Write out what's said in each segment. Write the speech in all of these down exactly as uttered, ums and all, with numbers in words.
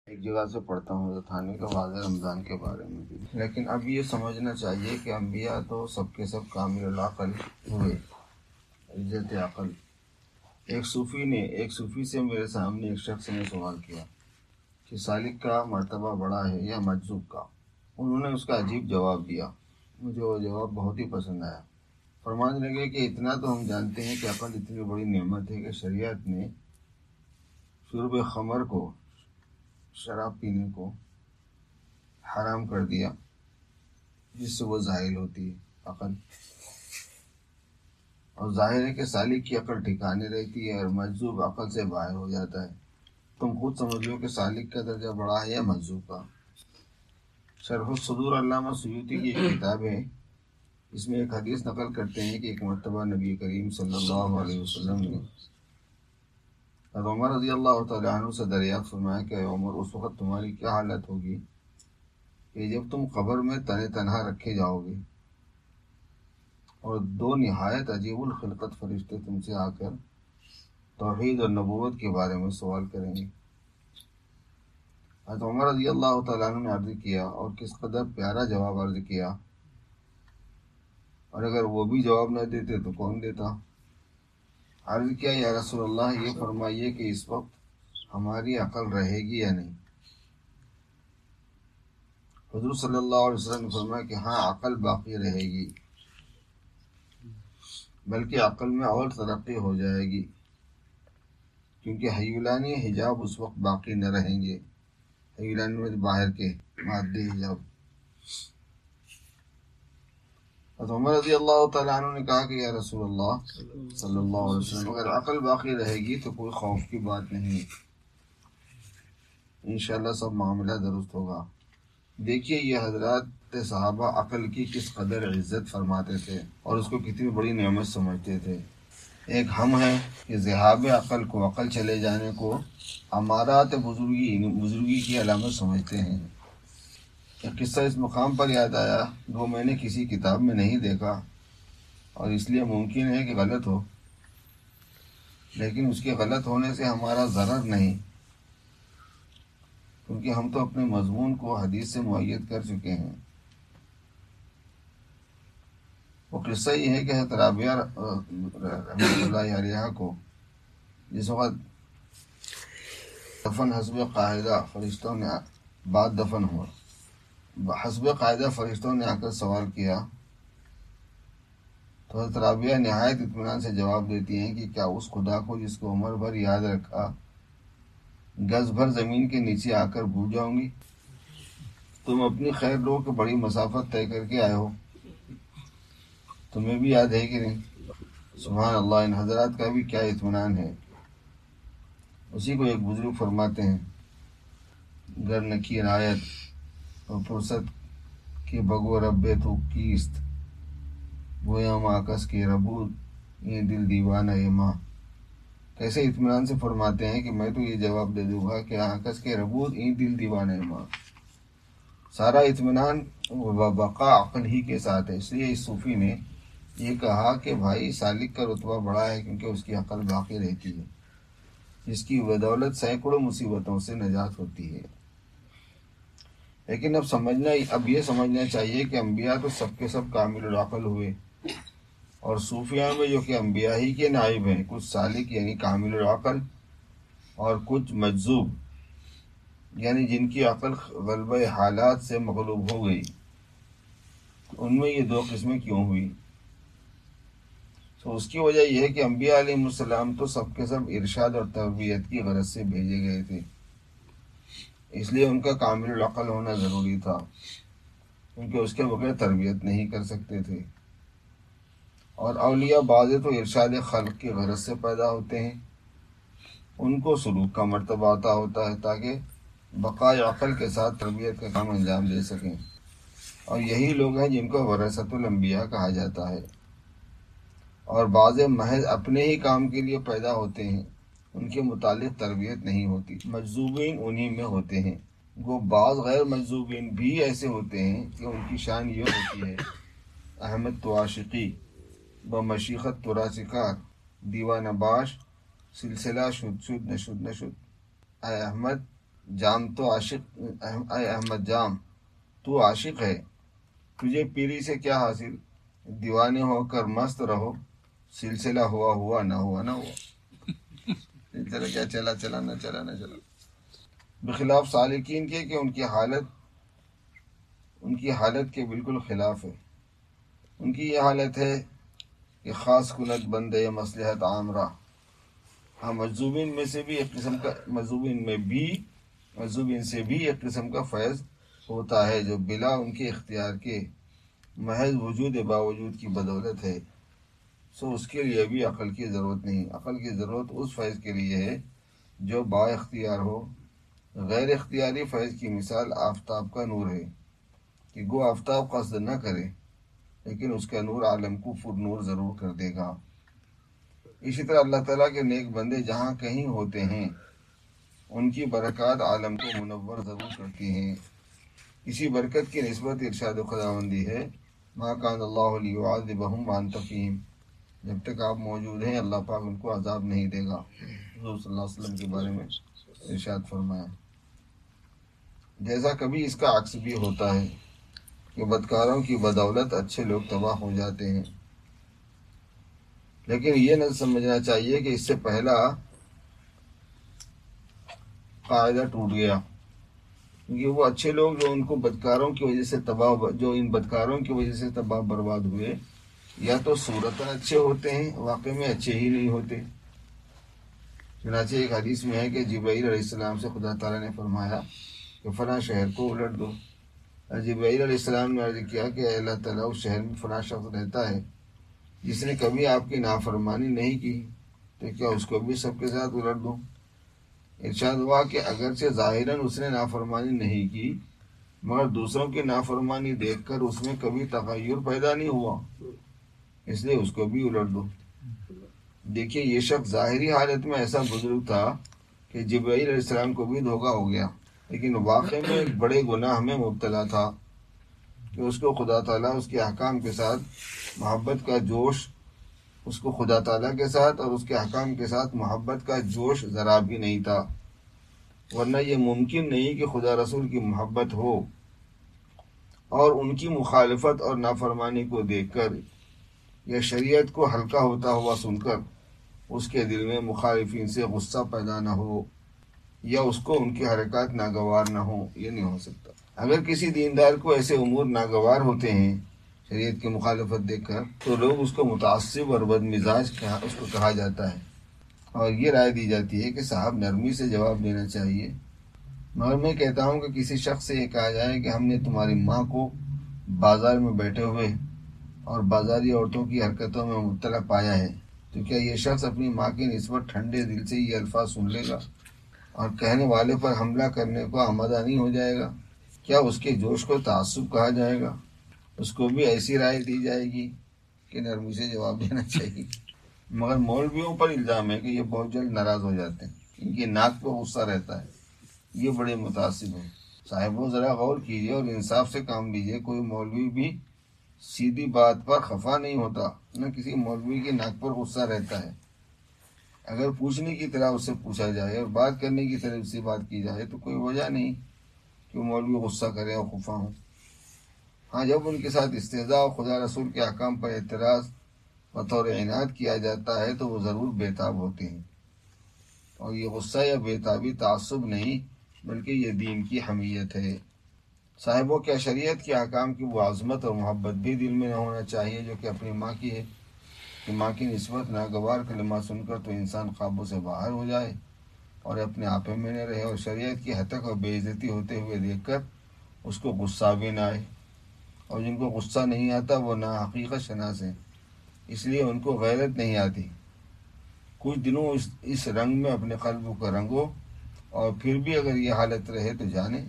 ایک جگہ سے پڑھتا ہوں حضرت تھانوی کا واضح رمضان کے بارے میں بھی، لیکن اب یہ سمجھنا چاہیے کہ انبیاء تو سب کے سب کامل العقل ہوئے، عزت عقل۔ ایک صوفی نے ایک صوفی سے میرے سامنے ایک شخص نے سوال کیا کہ سالک کا مرتبہ بڑا ہے یا مجذوب کا؟ انہوں نے اس کا عجیب جواب دیا، مجھے وہ جواب بہت ہی پسند آیا۔ فرمانے لگے کہ اتنا تو ہم جانتے ہیں کہ عقل اتنی بڑی نعمت ہے کہ شریعت نے شرب خمر کو، شراب پینے کو حرام کر دیا، جس سے وہ زائل ہوتی ہے عقل، اور ظاہر ہے کہ سالک کی عقل ٹھکانے رہتی ہے اور مجذوب عقل سے باہر ہو جاتا ہے۔ تم خود سمجھ لو کہ سالک کا درجہ بڑا ہے یا مجذوب کا۔ شرح الصدور علامہ سیوطی کی ایک کتاب ہے، اس میں ایک حدیث نقل کرتے ہیں کہ ایک مرتبہ نبی کریم صلی اللہ علیہ وسلم نے حضرت عمر رضی اللہ تعالیٰ عنہ سے دریافت فرمایا کہ عمر، اس وقت تمہاری کیا حالت ہوگی کہ جب تم قبر میں تن تنہا رکھے جاؤ گے اور دو نہایت عجیب الخلقت فرشتے تم سے آ کر توحید اور نبوت کے بارے میں سوال کریں گے۔ حضرت عمر رضی اللہ تعالیٰ عنہ نے عرض کیا، اور کس قدر پیارا جواب عرض کیا، اور اگر وہ بھی جواب نہ دیتے تو کون دیتا؟ عرض کیا، یا رسول اللہ، یہ فرمائیے کہ اس وقت ہماری عقل رہے گی یا نہیں؟ حضور صلی اللہ علیہ وسلم نے فرمایا کہ ہاں، عقل باقی رہے گی، بلکہ عقل میں اور ترقی ہو جائے گی، کیونکہ حیولانی حجاب اس وقت باقی نہ رہیں گے۔ حیولانی میں باہر کے مادی حجاب۔ حضرت عمر رضی اللہ تعالیٰ عنہ نے کہا کہ یا رسول اللہ صلی اللہ علیہ وسلم، اگر عقل باقی رہے گی تو کوئی خوف کی بات نہیں، انشاءاللہ سب معاملہ درست ہوگا۔ دیکھیے یہ حضرات صحابہ عقل کی کس قدر عزت فرماتے تھے اور اس کو کتنی بڑی نعمت سمجھتے تھے۔ ایک ہم ہیں کہ ذہاب عقل کو، عقل چلے جانے کو امارات بزرگی بزرگی کی علامت سمجھتے ہیں۔ ایک قصہ اس مقام پر یاد آیا، وہ میں نے کسی کتاب میں نہیں دیکھا اور اس لیے ممکن ہے کہ غلط ہو، لیکن اس کے غلط ہونے سے ہمارا ضرر نہیں، کیونکہ ہم تو اپنے مضمون کو حدیث سے مؤید کر چکے ہیں۔ وہ قصہ یہ ہے کہ حضرت رابعہ رحمۃ اللہ علیہ کو جس وقت دفن حسب قاعدہ فرشتوں نے بعد دفن ہوا، حسب قاعدہ فرشتوں نے آ کر سوال کیا تو حضرت رابعہ نہایت اطمینان سے جواب دیتی ہیں کہ کیا اس خدا کو جس کو عمر بھر یاد رکھا گز بھر زمین کے نیچے آ کر بھول جاؤں گی؟ تم اپنی خیر لو کہ بڑی مسافت طے کر کے آئے ہو، تمہیں بھی یاد ہے کہ نہیں؟ سبحان اللہ، ان حضرات کا بھی کیا اطمینان ہے۔ اسی کو ایک بزرگ فرماتے ہیں، گر نکی رایت اور فرصت کے بگو رب تو کیست، گویا ماں کس کے ربود یہ دل دیوانہ یہ ماں۔ کیسے اطمینان سے فرماتے ہیں کہ میں تو یہ جواب دے دوں گا کہ آکس کے ربود این دل دیوانہ یہ ماں۔ سارا اطمینان و بقا عقل ہی کے ساتھ ہے۔ اس لیے اس صوفی نے یہ کہا کہ بھائی سالک کا رتبہ بڑا ہے کیونکہ اس کی عقل باقی رہتی ہے، جس کی بدولت سینکڑوں مصیبتوں سے نجات ہوتی ہے۔ لیکن اب سمجھنا اب یہ سمجھنا چاہیے کہ انبیاء تو سب کے سب کامل العقل ہوئے، اور صوفیاء میں جو کہ انبیاء ہی کے نائب ہیں، کچھ سالک یعنی کامل العقل اور کچھ مجذوب یعنی جن کی عقل غلبہ حالات سے مغلوب ہو گئی، ان میں یہ دو قسمیں کیوں ہوئی؟ تو اس کی وجہ یہ ہے کہ انبیاء علیہ السلام تو سب کے سب ارشاد اور تربیت کی غرض سے بھیجے گئے تھے، اس لیے ان کا کامل العقل ہونا ضروری تھا، کیونکہ اس کے بغیر تربیت نہیں کر سکتے تھے۔ اور اولیاء بعض تو ارشاد خلق کی غرض سے پیدا ہوتے ہیں، ان کو سلوک کا مرتبہ عطا ہوتا ہے تاکہ بقائے عقل کے ساتھ تربیت کا کام انجام دے سکیں، اور یہی لوگ ہیں جن کو ورثۃ الانبیاء کہا جاتا ہے۔ اور بعض محض اپنے ہی کام کے لیے پیدا ہوتے ہیں، ان کے متعلق تربیت نہیں ہوتی، مجذوبین انہی میں ہوتے ہیں۔ وہ بعض غیر مجذوبین بھی ایسے ہوتے ہیں کہ ان کی شان یہ ہوتی ہے، احمد تو عاشقی بمشیخت تو راسکار، دیوانہ باش سلسلہ شد شد نشد نشد۔ اے احمد، جام تو عاشق، اے احمد جام تو عاشق ہے، تجھے پیری سے کیا حاصل، دیوانے ہو کر مست رہو، سلسلہ ہوا ہوا نہ ہوا نہ ہوا، سلسلہ کیا چلا چلا نہ چلا نہ چلا، بخلاف سالکین کے کہ ان کی حالت ان کی حالت کے بالکل خلاف ہے۔ ان کی یہ حالت ہے کہ خاص کنت بندے مصلحت عام راہ۔ ہاں مجذوبین میں سے بھی ایک قسم کا مجذوبین میں بھی مجذوبین سے بھی ایک قسم کا فیض ہوتا ہے جو بلا ان کے اختیار کے محض وجود باوجود کی بدولت ہے، سو اس کے لیے بھی عقل کی ضرورت نہیں۔ عقل کی ضرورت اس فیض کے لیے ہے جو با اختیار ہو۔ غیر اختیاری فیض کی مثال آفتاب کا نور ہے کہ گو آفتاب قصد نہ کرے لیکن اس کا نور عالم کو پر نور ضرور کر دے گا۔ اسی طرح اللہ تعالیٰ کے نیک بندے جہاں کہیں ہوتے ہیں ان کی برکات عالم کو منور ضرور کرتی ہیں۔ اسی برکت کی نسبت ارشاد خداوندی ہے ما کان اللہ لیعذبہم وانت فیہم، جب تک آپ موجود ہیں اللہ پاک ان کو عذاب نہیں دے گا۔ حضور صلی اللہ علیہ وسلم کے بارے میں ارشاد فرمایا۔ جیسا کبھی اس کا عکس بھی ہوتا ہے کہ بدکاروں کی بدولت اچھے لوگ تباہ ہو جاتے ہیں، لیکن یہ نہ سمجھنا چاہیے کہ اس سے پہلا قاعدہ ٹوٹ گیا، کیونکہ وہ اچھے لوگ جو ان کو بدکاروں کی وجہ سے تباہ جو ان بدکاروں کی وجہ سے تباہ برباد ہوئے، یا تو صورتاً اچھے ہوتے ہیں واقع میں اچھے ہی نہیں ہوتے۔ چنانچہ ایک حدیث میں ہے کہ جبرائیل علیہ السلام سے خدا تعالیٰ نے فرمایا کہ فلاں شہر کو الٹ دو۔ جبرائیل علیہ السلام نے عرض کیا کہ اے اللہ تعالیٰ اس شہر میں فلاں شخص رہتا ہے جس نے کبھی آپ کی نافرمانی نہیں کی، تو کیا اس کو بھی سب کے ساتھ الٹ دوں؟ ارشاد ہوا کہ اگرچہ ظاہراً اس نے نافرمانی نہیں کی مگر دوسروں کی نافرمانی دیکھ کر اس میں کبھی تغیر پیدا نہیں ہوا، اس لیے اس کو بھی الٹ دو۔ دیکھیے یہ شخص ظاہری حالت میں ایسا بزرگ تھا کہ جبرائیل علیہ السلام کو بھی دھوکہ ہو گیا، لیکن واقع میں ایک بڑے گناہ میں مبتلا تھا کہ اس کو خدا تعالیٰ اس کے احکام کے ساتھ محبت کا جوش اس کو خدا تعالیٰ کے ساتھ اور اس کے احکام کے ساتھ محبت کا جوش ذرا بھی نہیں تھا، ورنہ یہ ممکن نہیں کہ خدا رسول کی محبت ہو اور ان کی مخالفت اور نافرمانی کو دیکھ کر یا شریعت کو ہلکا ہوتا ہوا سن کر اس کے دل میں مخالفین سے غصہ پیدا نہ ہو یا اس کو ان کی حرکات ناگوار نہ ہو۔ یہ نہیں ہو سکتا۔ اگر کسی دیندار کو ایسے امور ناگوار ہوتے ہیں شریعت کی مخالفت دیکھ کر تو لوگ اس کو متعصب اور بد مزاج اس کو کہا جاتا ہے، اور یہ رائے دی جاتی ہے کہ صاحب نرمی سے جواب دینا چاہیے۔ مگر میں کہتا ہوں کہ کسی شخص سے یہ کہا جائے کہ ہم نے تمہاری ماں کو بازار میں بیٹھے ہوئے اور بازاری عورتوں کی حرکتوں میں مبتلا پایا ہے، تو کیا یہ شخص اپنی ماں کی نسبت ٹھنڈے دل سے یہ الفاظ سن لے گا اور کہنے والے پر حملہ کرنے کو آمادہ نہیں ہو جائے گا؟ کیا اس کے جوش کو تعصب کہا جائے گا؟ اس کو بھی ایسی رائے دی جائے گی کہ نرمی سے جواب دینا چاہیے۔ مگر مولویوں پر الزام ہے کہ یہ بہت جلد ناراض ہو جاتے ہیں، ان کی ناک پہ غصہ رہتا ہے، یہ بڑے متعصب ہیں۔ صاحبوں ذرا غور کیجیے اور انصاف سے کام لیجیے۔ کوئی مولوی بھی سیدھی بات پر خفا نہیں ہوتا، نہ کسی مولوی کی ناک پر غصہ رہتا ہے۔ اگر پوچھنے کی طرح اس سے پوچھا جائے اور بات کرنے کی طرح اس سے بات کی جائے تو کوئی وجہ نہیں کہ مولوی غصہ کرے اور خفا ہوں۔ ہاں جب ان کے ساتھ استہزاء اور خدا رسول کے احکام پر اعتراض بطور عناد کیا جاتا ہے تو وہ ضرور بےتاب ہوتے ہیں، اور یہ غصہ یا بےتابی تعصب نہیں بلکہ یہ دین کی حمیت ہے۔ صاحبوں کیا شریعت کے احکام کی وہ عظمت اور محبت بھی دل میں نہ ہونا چاہیے جو کہ اپنی ماں کی ہے، کہ ماں کی نسبت ناگوار کلمہ سن کر تو انسان قابو سے باہر ہو جائے اور اپنے آپے میں نہ رہے، اور شریعت کی ہتک اور بے عزتی ہوتے ہوئے دیکھ کر اس کو غصہ بھی نہ آئے۔ اور جن کو غصہ نہیں آتا وہ نا حقیقت شناس ہیں، اس لیے ان کو غیرت نہیں آتی۔ کچھ دنوں اس اس رنگ میں اپنے قلب کو رنگو، اور پھر بھی اگر یہ حالت رہے تو جانے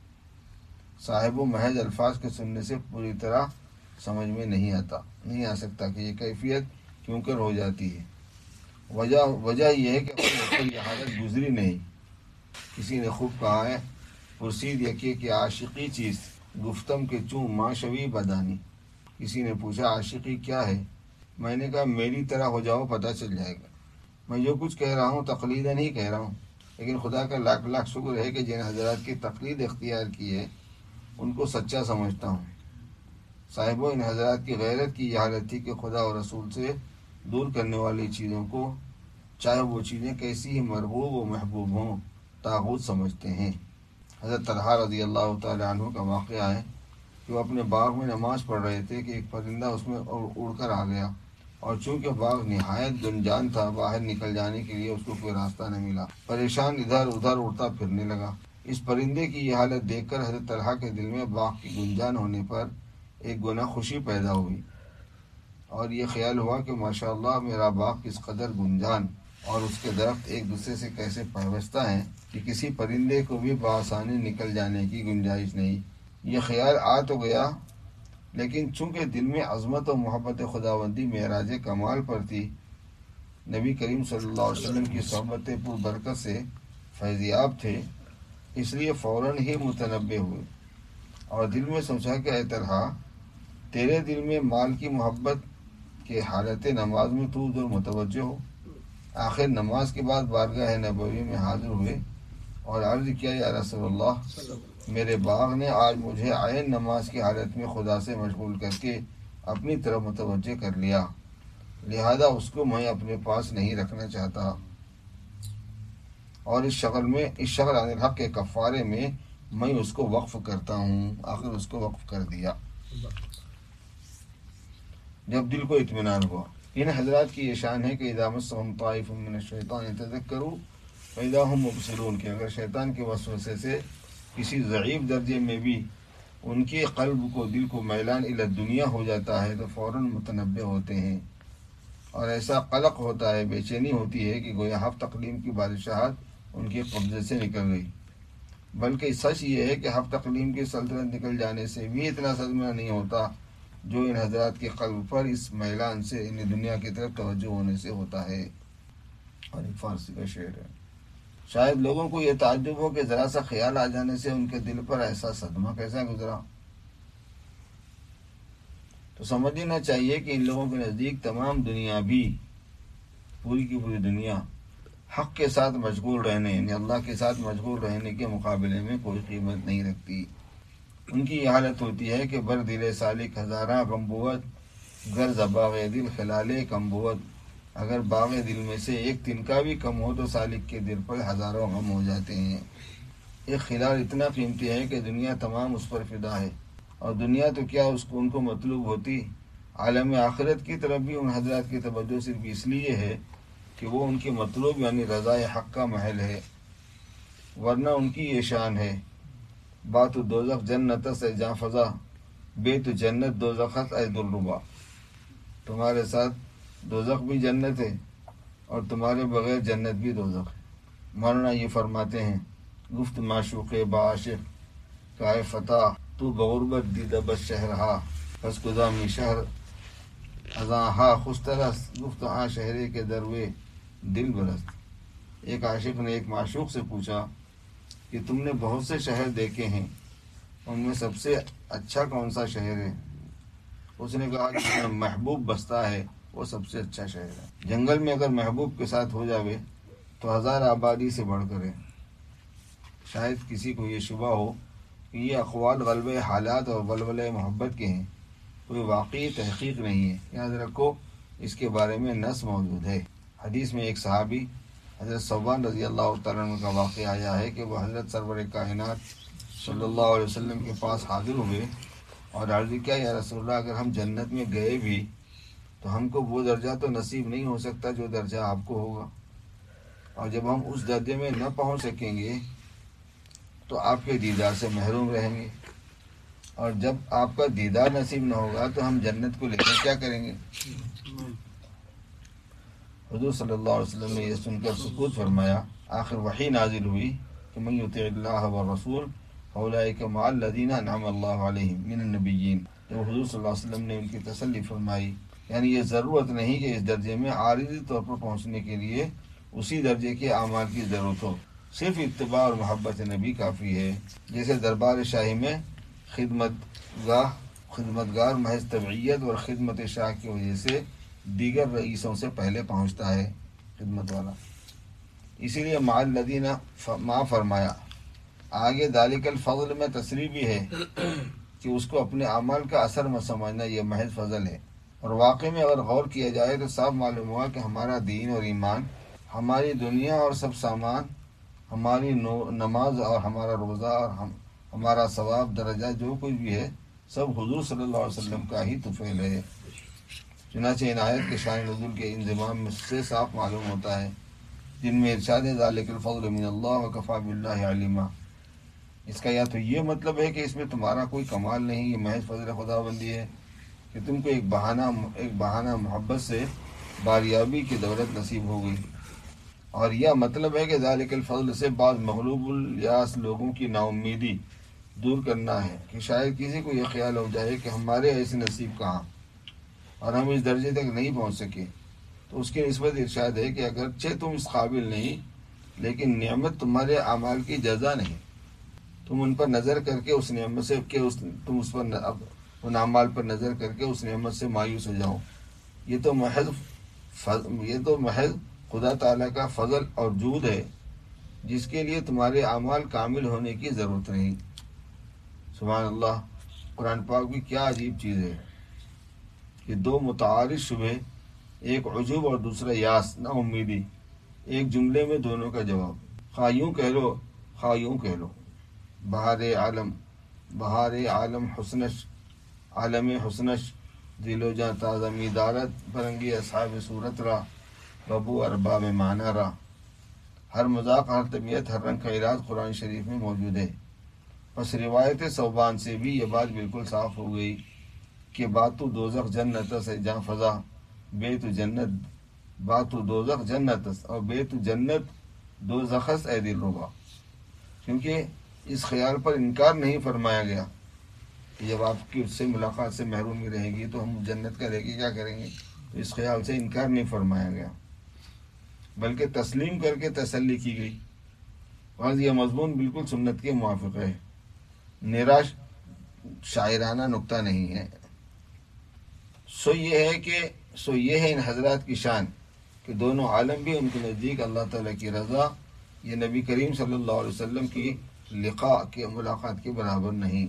صاحب و محض الفاظ کے سننے سے پوری طرح سمجھ میں نہیں آتا نہیں آ سکتا کہ یہ کیفیت کیوں کر ہو جاتی ہے۔ وجہ وجہ یہ ہے کہ اپنے اوپر یہ حالت گزری نہیں۔ کسی نے خوب کہا ہے پرسید یکی کہ عاشقی چیز گفتم کہ چوں ماں شوی بدانی۔ کسی نے پوچھا عاشقی کیا ہے؟ میں نے کہا میری طرح ہو جاؤ پتہ چل جائے گا۔ میں جو کچھ کہہ رہا ہوں تقلیداً ہی کہہ رہا ہوں، لیکن خدا کا لاکھ لاکھ شکر ہے کہ جن حضرات کی تقلید اختیار کی ہے ان کو سچا سمجھتا ہوں۔ صاحبوں، ان حضرات کی غیرت کی یہ حالت تھی کہ خدا اور رسول سے دور کرنے والی چیزوں کو، چاہے وہ چیزیں کیسی ہی مرغوب و محبوب ہوں، طاغوت سمجھتے ہیں۔ حضرت طلحہ رضی اللہ تعالی عنہ کا واقعہ ہے کہ وہ اپنے باغ میں نماز پڑھ رہے تھے کہ ایک پرندہ اس میں اڑ کر آ گیا، اور چونکہ باغ نہایت گنجان تھا، باہر نکل جانے کے لیے اس کو کوئی راستہ نہ ملا۔ پریشان ادھر ادھر اڑتا پھرنے لگا۔ اس پرندے کی یہ حالت دیکھ کر حضرت طلحہ کے دل میں باغ کی گنجان ہونے پر ایک گناہ خوشی پیدا ہوئی، اور یہ خیال ہوا کہ ماشاءاللہ میرا باغ کس قدر گنجان اور اس کے درخت ایک دوسرے سے کیسے پیوستہ ہیں کہ کسی پرندے کو بھی بآسانی نکل جانے کی گنجائش نہیں۔ یہ خیال آ تو گیا، لیکن چونکہ دل میں عظمت و محبت خداوندی معراج کمال پر تھی، نبی کریم صلی اللہ علیہ وسلم کی صحبت پر برکت سے فیضیاب تھے، اس لیے فوراً ہی متنبہ ہوئے اور دل میں سوچا کہ اے طلحہ، تیرے دل میں مال کی محبت کے حالت نماز میں تو ادھر متوجہ ہو۔ آخر نماز کے بعد بارگاہ نبوی میں حاضر ہوئے اور عرض کیا، یا رسول اللہ، میرے باغ نے آج مجھے عین نماز کی حالت میں خدا سے مشغول کر کے اپنی طرف متوجہ کر لیا، لہذا اس کو میں اپنے پاس نہیں رکھنا چاہتا، اور اس شغل میں اس شغل عن الحق کے کفارے میں میں اس کو وقف کرتا ہوں۔ آخر اس کو وقف کر دیا جب دل کو اطمینان ہوا۔ ان حضرات کی یہ شان ہے کہ اذا مسهم طائف من الشیطان تذکروا فاذا هم مبصرون، کہ اگر شیطان کے وسوسے سے کسی ضعیف درجے میں بھی ان کے قلب کو، دل کو میلان الی الدنیا ہو جاتا ہے تو فوراً متنبہ ہوتے ہیں، اور ایسا قلق ہوتا ہے، بے چینی ہوتی ہے کہ گویا ہفت اقلیم کی بادشاہت ان کے قبضے سے نکل گئی۔ بلکہ سچ یہ ہے کہ ہفت اقلیم کی سلطنت نکل جانے سے بھی اتنا صدمہ نہیں ہوتا جو ان حضرات کے قلب پر اس میلان سے، ان دنیا کی طرف توجہ ہونے سے ہوتا ہے۔ اور ایک فارسی کا شعر ہے، شاید لوگوں کو یہ تعجب ہو کہ ذرا سا خیال آ جانے سے ان کے دل پر ایسا صدمہ کیسا گزرا۔ تو سمجھ لینا چاہیے کہ ان لوگوں کے نزدیک تمام دنیا بھی، پوری کی پوری دنیا حق کے ساتھ مشغول رہنے، یعنی اللہ کے ساتھ مشغول رہنے کے مقابلے میں کوئی قیمت نہیں رکھتی۔ ان کی یہ حالت ہوتی ہے کہ بر دل سالک ہزاراں غم بود، گر ز باغ دل خلالے کم بود، اگر باغ دل میں سے ایک تنکا بھی کم ہو تو سالک کے دل پر ہزاروں غم ہو جاتے ہیں۔ ایک خلال اتنا قیمتی ہے کہ دنیا تمام اس پر فدا ہے، اور دنیا تو کیا اس کو ان کو مطلوب ہوتی، عالم آخرت کی طرف بھی ان حضرات کی توجہ صرف اس لیے ہے کہ وہ ان کی مطلوب یعنی رضا حق کا محل ہے، ورنہ ان کی یہ شان ہے، بات دوزخ جنت سے جاں فضا، بے تو جنت دوزخت اے دلربا، تمہارے ساتھ دوزخ بھی جنت ہے اور تمہارے بغیر جنت بھی دوزخ ہے۔ مولانا یہ فرماتے ہیں، گفت معشوق بعاشق کائے فتح، تو بغربت دیدہ بس شہرہا، پس گزامی شہر ازاں ہا خوشترس، گفت آ شہرے کے دروے دل برست۔ ایک عاشق نے ایک معشوق سے پوچھا کہ تم نے بہت سے شہر دیکھے ہیں، ان میں سب سے اچھا کون سا شہر ہے؟ اس نے کہا جس میں محبوب بستا ہے وہ سب سے اچھا شہر ہے۔ جنگل میں اگر محبوب کے ساتھ ہو جاوے تو ہزار آبادی سے بڑھ کر ہے۔ شاید کسی کو یہ شبہ ہو کہ یہ اقوال غلبہ حالات اور ولولہ محبت کے ہیں، کوئی واقعی تحقیق نہیں ہے۔ یاد رکھو اس کے بارے میں نص موجود ہے۔ حدیث میں ایک صحابی حضرت ثوبان رضی اللہ تعالیٰ عنہ کا واقعہ آیا ہے کہ وہ حضرت سرور کائنات صلی اللہ علیہ وسلم کے پاس حاضر ہوئے اور عرض کیا، یا رسول اللہ، اگر ہم جنت میں گئے بھی تو ہم کو وہ درجہ تو نصیب نہیں ہو سکتا جو درجہ آپ کو ہوگا، اور جب ہم اس درجے میں نہ پہنچ سکیں گے تو آپ کے دیدار سے محروم رہیں گے، اور جب آپ کا دیدار نصیب نہ ہوگا تو ہم جنت کو لے کر کیا کریں گے؟ حضور صلی اللہ علیہ وسلم نے یہ سن کر سکوت فرمایا۔ آخر وحی نازل ہوئی کہ من یطع اللہ والرسول فاولئک مع الذین انعم اللہ علیہم من النبیین۔ جب حضور صلی اللہ علیہ وسلم نے ان کی تسلی فرمائی، یعنی یہ ضرورت نہیں کہ اس درجے میں عارضی طور پر پہنچنے کے لیے اسی درجے کے اعمال کی ضرورت ہو، صرف اتباع اور محبت نبی کافی ہے۔ جیسے دربار شاہی میں خدمت گاہ خدمتگار محض تبعیت اور خدمت شاہ کی وجہ سے دیگر رئیسوں سے پہلے پہنچتا ہے، خدمت والا، اسی لیے مع الذین ما فرمایا. آگے ذالک الفضل میں تصریح بھی ہے کہ اس کو اپنے اعمال کا اثر میں سمجھنا یہ محض فضل ہے. اور واقع میں اگر غور کیا جائے تو صاف معلوم ہوا کہ ہمارا دین اور ایمان، ہماری دنیا اور سب سامان، ہماری نماز اور ہمارا روزہ اور ہم ہمارا ثواب درجہ جو کچھ بھی ہے سب حضور صلی اللہ علیہ وسلم کا ہی طفیل ہے. چنانچہ ان آیت کے شان نزول کے انضمام سے صاف معلوم ہوتا ہے جن میں ارشاد ذالک الفضل من اللہ وکفی باللہ علیما. اس کا یا تو یہ مطلب ہے کہ اس میں تمہارا کوئی کمال نہیں، یہ محض فضل خدا بندی ہے کہ تم کو ایک بہانہ ایک بہانہ محبت سے باریابی کی دولت نصیب ہو گئی، اور یہ مطلب ہے کہ ذالک الفضل سے بعض مغلوب الیاس لوگوں کی نا امیدی دور کرنا ہے کہ شاید کسی کو یہ خیال ہو جائے کہ ہمارے ایسے نصیب کہاں اور ہم اس درجے تک نہیں پہنچ سکے. تو اس کی نسبت ارشاد ہے کہ اگرچہ تم اس قابل نہیں، لیکن نعمت تمہارے اعمال کی جزا نہیں. تم ان پر نظر کر کے اس نعمت سے کہ اس تم اس پر ان اعمال پر نظر کر کے اس نعمت سے مایوس ہو جاؤ. یہ تو محض یہ تو محض خدا تعالیٰ کا فضل اور جود ہے جس کے لیے تمہارے اعمال کامل ہونے کی ضرورت نہیں. سبحان اللہ. قرآن پاک بھی کیا عجیب چیز ہے کہ دو متعارض شبہ، ایک عجوب اور دوسرا یاس نا امیدی، ایک جملے میں دونوں کا جواب. خواہ یوں کہہ لو خواہ یوں کہہ لو. بہار عالم بہار عالم حسنش عالم حسنش دل و جاں تازہ میدارت فرنگی اصحاب صورت را ببو ارباب معنی را. ہر مذاق، ہر طبیعت، ہر رنگ کا علاج قرآن شریف میں موجود ہے. بس روایت صوبان سے بھی یہ بات بالکل صاف ہو گئی کہ باتو دوزخ جنت سے جاں فضا بے تو جنت باتو دوزخ جنت اور بے تو جنت دوزخس اے دل ربا. کیونکہ اس خیال پر انکار نہیں فرمایا گیا کہ جب آپ کی اس سے ملاقات سے محرومی رہے گی تو ہم جنت کا رہ کے کیا کریں گے. تو اس خیال سے انکار نہیں فرمایا گیا بلکہ تسلیم کر کے تسلی کی گئی. اور یہ مضمون بالکل سنت کے موافق ہے، نراش شاعرانہ نکتہ نہیں ہے. سو یہ ہے کہ سو یہ ہے ان حضرات کی شان کہ دونوں عالم بھی ان کے نزدیک اللہ تعالیٰ کی رضا یہ نبی کریم صلی اللہ علیہ وسلم کی لقاء کے ملاقات کے برابر نہیں.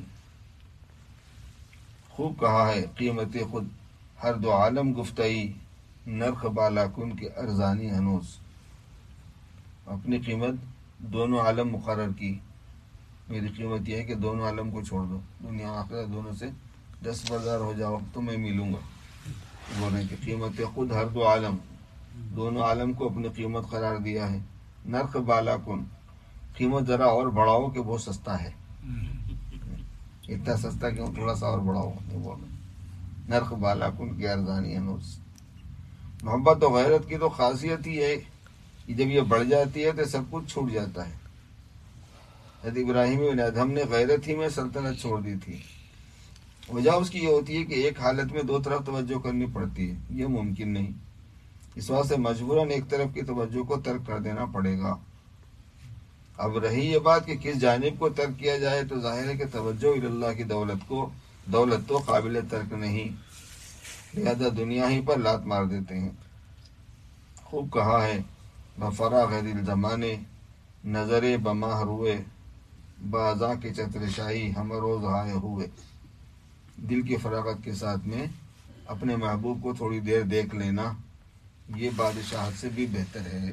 خوب کہا ہے قیمت خود ہر دو عالم گفتئی نرخ بالا کن کے ارزانی ہنوز. اپنی قیمت دونوں عالم مقرر کی. میری قیمت یہ ہے کہ دونوں عالم کو چھوڑ دو، دنیا آخرت دونوں سے دستبردار ہو جاؤ تو میں ملوں گا. بول رہے ہیں کہ قیمت خود ہر دو عالم، دونوں عالم کو اپنی قیمت قرار دیا ہے. نرخ بالا کن، قیمت ذرا اور بڑھاؤ کہ بہت سستا ہے. اتنا سستا کیوں، تھوڑا سا اور بڑھاؤ. نرخ بالا کن کی ارزانی ہنوز. محبت و غیرت کی تو خاصیت ہی ہے کہ جب یہ بڑھ جاتی ہے تو سب کچھ چھوٹ جاتا ہے. حضرت ابراہیم بن ادہم نے غیرت ہی میں سلطنت چھوڑ دی تھی. وجہ اس کی یہ ہوتی ہے کہ ایک حالت میں دو طرف توجہ کرنی پڑتی ہے، یہ ممکن نہیں. اس واسطے مجبوراً ایک طرف کی توجہ کو ترک کر دینا پڑے گا. اب رہی یہ بات کہ کس جانب کو ترک کیا جائے تو ظاہر ہے کہ توجہ اللہ کی دولت کو دولت تو قابل ترک نہیں، لہذا دنیا ہی پر لات مار دیتے ہیں. خوب کہا ہے بفراغ دل زمانے نظرے بماہ روئے بازا کے چتر شاہی ہم روز آئے ہوئے. دل کی فراغت کے ساتھ میں اپنے محبوب کو تھوڑی دیر دیکھ لینا یہ بادشاہت سے بھی بہتر ہے.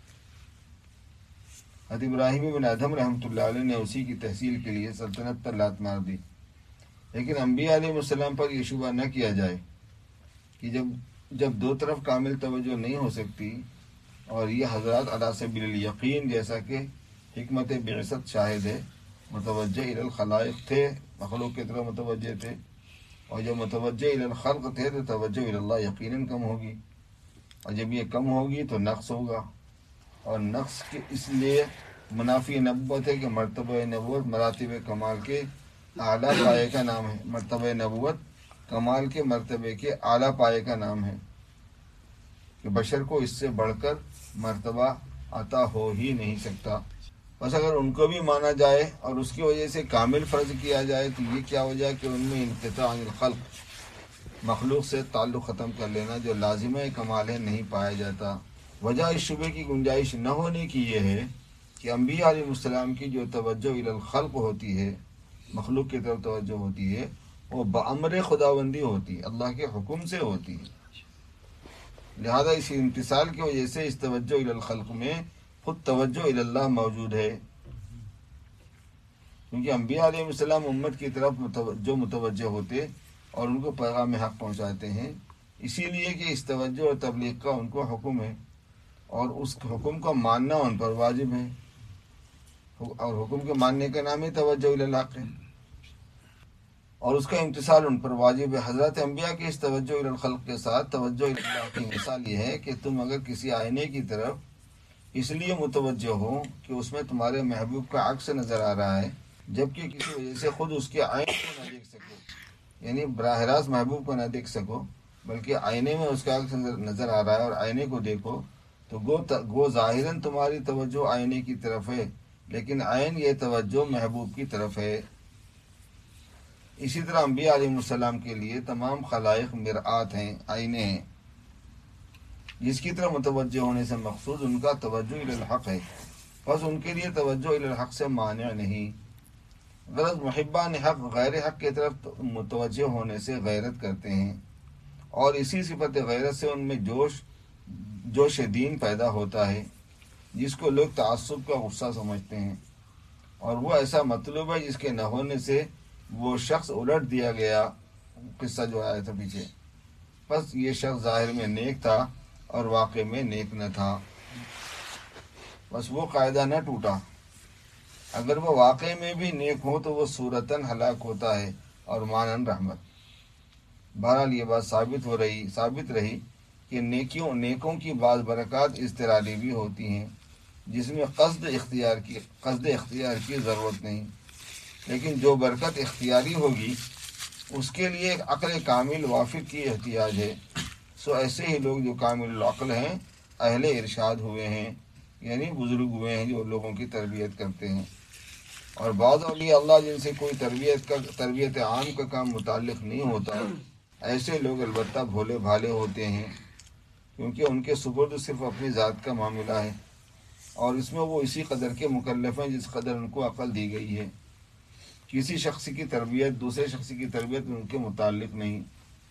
حضرت ابراہیم بن ادہم رحمۃ اللہ علیہ نے اسی کی تحصیل کے لیے سلطنت پر لات مار دی. لیکن انبیاء علیہ السلام پر یہ شبہ نہ کیا جائے کہ جب جب دو طرف کامل توجہ نہیں ہو سکتی، اور یہ حضرات علی سبیل الیقین جیسا کہ حکمت بعثت شاہد ہے، متوجہ الی الخلائق تھے، مخلوق کی طرف متوجہ تھے، اور جب متوجہ الی الخلق تھے تو توجہ الی اللہ یقیناً کم ہوگی، اور جب یہ کم ہوگی تو نقص ہوگا. اور نقص کے اس لیے منافی نبوت ہے کہ مرتبہ نبوت مراتب کمال کے اعلیٰ پائے کا نام ہے. مرتبہ نبوت کمال کے مرتبے کے اعلیٰ پائے کا نام ہے کہ بشر کو اس سے بڑھ کر مرتبہ عطا ہو ہی نہیں سکتا. بس اگر ان کو بھی مانا جائے اور اس کی وجہ سے کامل فرض کیا جائے تو یہ کیا وجہ کہ ان میں انقطاع عن الخلق، مخلوق سے تعلق ختم کر لینا جو لازمہ کمال ہے، نہیں پایا جاتا. وجہ اس شبے کی گنجائش نہ ہونے کی یہ ہے کہ انبیاء علیہ السلام کی جو توجہ الی الخلق ہوتی ہے، مخلوق کی طرف توجہ ہوتی ہے، وہ بامر خداوندی ہوتی ہے، اللہ کے حکم سے ہوتی ہے۔ لہذا اسی امتثال کی وجہ سے اس توجہ الی الخلق میں خود توجہ الی اللہ موجود ہے، کیونکہ انبیاء علیہ السلام امت کی طرف جو متوجہ ہوتے اور ان کو پیغام حق پہنچاتے ہیں، اسی لیے کہ اس توجہ اور تبلیغ کا ان کو حکم ہے، اور اس حکم کو ماننا ان پر واجب ہے، اور حکم کے ماننے کا نام ہی توجہ الی الحق ہے، اور اس کا امتثال ان پر واجب ہے۔ حضرت انبیاء کی اس توجہ الی الخلق کے ساتھ توجہ الی اللہ کی مثال یہ ہے کہ تم اگر کسی آئینے کی طرف اس لیے متوجہ ہو کہ اس میں تمہارے محبوب کا عکس نظر آ رہا ہے، جبکہ کسی وجہ سے خود اس کے عین کو نہ دیکھ سکو، یعنی براہ راست محبوب کو نہ دیکھ سکو، بلکہ آئینے میں اس کا عکس نظر آ رہا ہے اور آئینے کو دیکھو، تو گو گو ظاہراً تمہاری توجہ آئینے کی طرف ہے، لیکن عین یہ توجہ محبوب کی طرف ہے۔ اسی طرح انبیاء علیہ السلام کے لیے تمام خلائق مرآت ہیں، آئینے ہیں، جس کی طرف متوجہ ہونے سے مقصود ان کا توجہ الی الحق ہے، بس ان کے لیے توجہ الی الحق سے مانع نہیں۔ غرض محبان حق غیر حق کی طرف متوجہ ہونے سے غیرت کرتے ہیں، اور اسی صفت غیرت سے ان میں جوش جوش دین پیدا ہوتا ہے، جس کو لوگ تعصب کا غصہ سمجھتے ہیں، اور وہ ایسا مطلوب ہے جس کے نہ ہونے سے وہ شخص الٹ دیا گیا، قصہ جو آیا تھا پیچھے، بس یہ شخص ظاہر میں نیک تھا اور واقع میں نیک نہ تھا، بس وہ قاعدہ نہ ٹوٹا۔ اگر وہ واقع میں بھی نیک ہو تو وہ صورتاً ہلاک ہوتا ہے اور مانن رحمت۔ بہرحال یہ بات ثابت ہو رہی ثابت رہی کہ نیکیوں نیکوں کی بعض برکات اضطراری بھی ہوتی ہیں، جس میں قصد اختیار کی قصد اختیار کی ضرورت نہیں، لیکن جو برکت اختیاری ہوگی اس کے لیے ایک عقل کامل وافق کی احتیاج ہے۔ سو ایسے ہی لوگ جو کامل العقل ہیں، اہل ارشاد ہوئے ہیں، یعنی بزرگ ہوئے ہیں جو لوگوں کی تربیت کرتے ہیں، اور بعض اولیاء اللہ جن سے کوئی تربیت کا تربیت عام کا کام متعلق نہیں ہوتا، ایسے لوگ البتہ بھولے بھالے ہوتے ہیں، کیونکہ ان کے سپرد صرف اپنی ذات کا معاملہ ہے، اور اس میں وہ اسی قدر کے مکلف ہیں جس قدر ان کو عقل دی گئی ہے۔ کسی شخص کی تربیت دوسرے شخص کی تربیت ان کے متعلق نہیں۔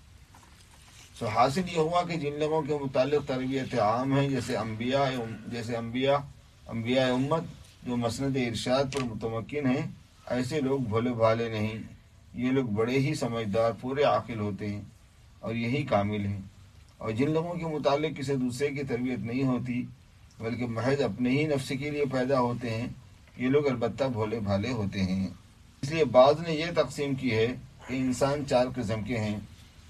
تو حاصل یہ ہوا کہ جن لوگوں کے متعلق تربیت عام ہے، جیسے انبیاء جیسے انبیاء انبیاء امت جو مسند ارشاد پر متمکن ہیں، ایسے لوگ بھولے بھالے نہیں، یہ لوگ بڑے ہی سمجھدار پورے عاقل ہوتے ہیں اور یہی کامل ہیں۔ اور جن لوگوں کے متعلق کسی دوسرے کی تربیت نہیں ہوتی بلکہ محض اپنے ہی نفس کے لیے پیدا ہوتے ہیں، یہ لوگ البتہ بھولے بھالے ہوتے ہیں۔ اس لیے بعض نے یہ تقسیم کی ہے کہ انسان چار قسم کے ہیں۔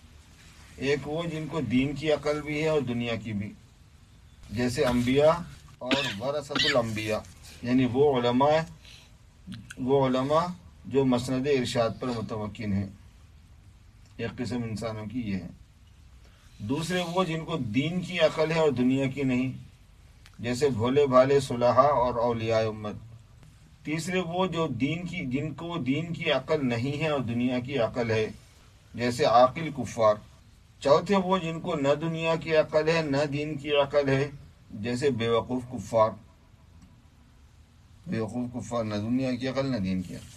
ایک وہ جن کو دین کی عقل بھی ہے اور دنیا کی بھی، جیسے انبیاء اور ورثۃ الانبیاء، یعنی وہ علماء وہ علماء جو مسند ارشاد پر متمکن ہیں، ایک قسم انسانوں کی یہ ہے۔ دوسرے وہ جن کو دین کی عقل ہے اور دنیا کی نہیں، جیسے بھولے بھالے صلحاء اور اولیاء امت۔ تیسرے وہ جو دین کی جن کو دین کی عقل نہیں ہے اور دنیا کی عقل ہے، جیسے عاقل کفار۔ چوتھے وہ جن کو نہ دنیا کی عقل ہے نہ دین کی عقل ہے، جیسے بیوقوف کفار بیوقوف کفار نہ دنیا کی عقل نہ دین کی عقل۔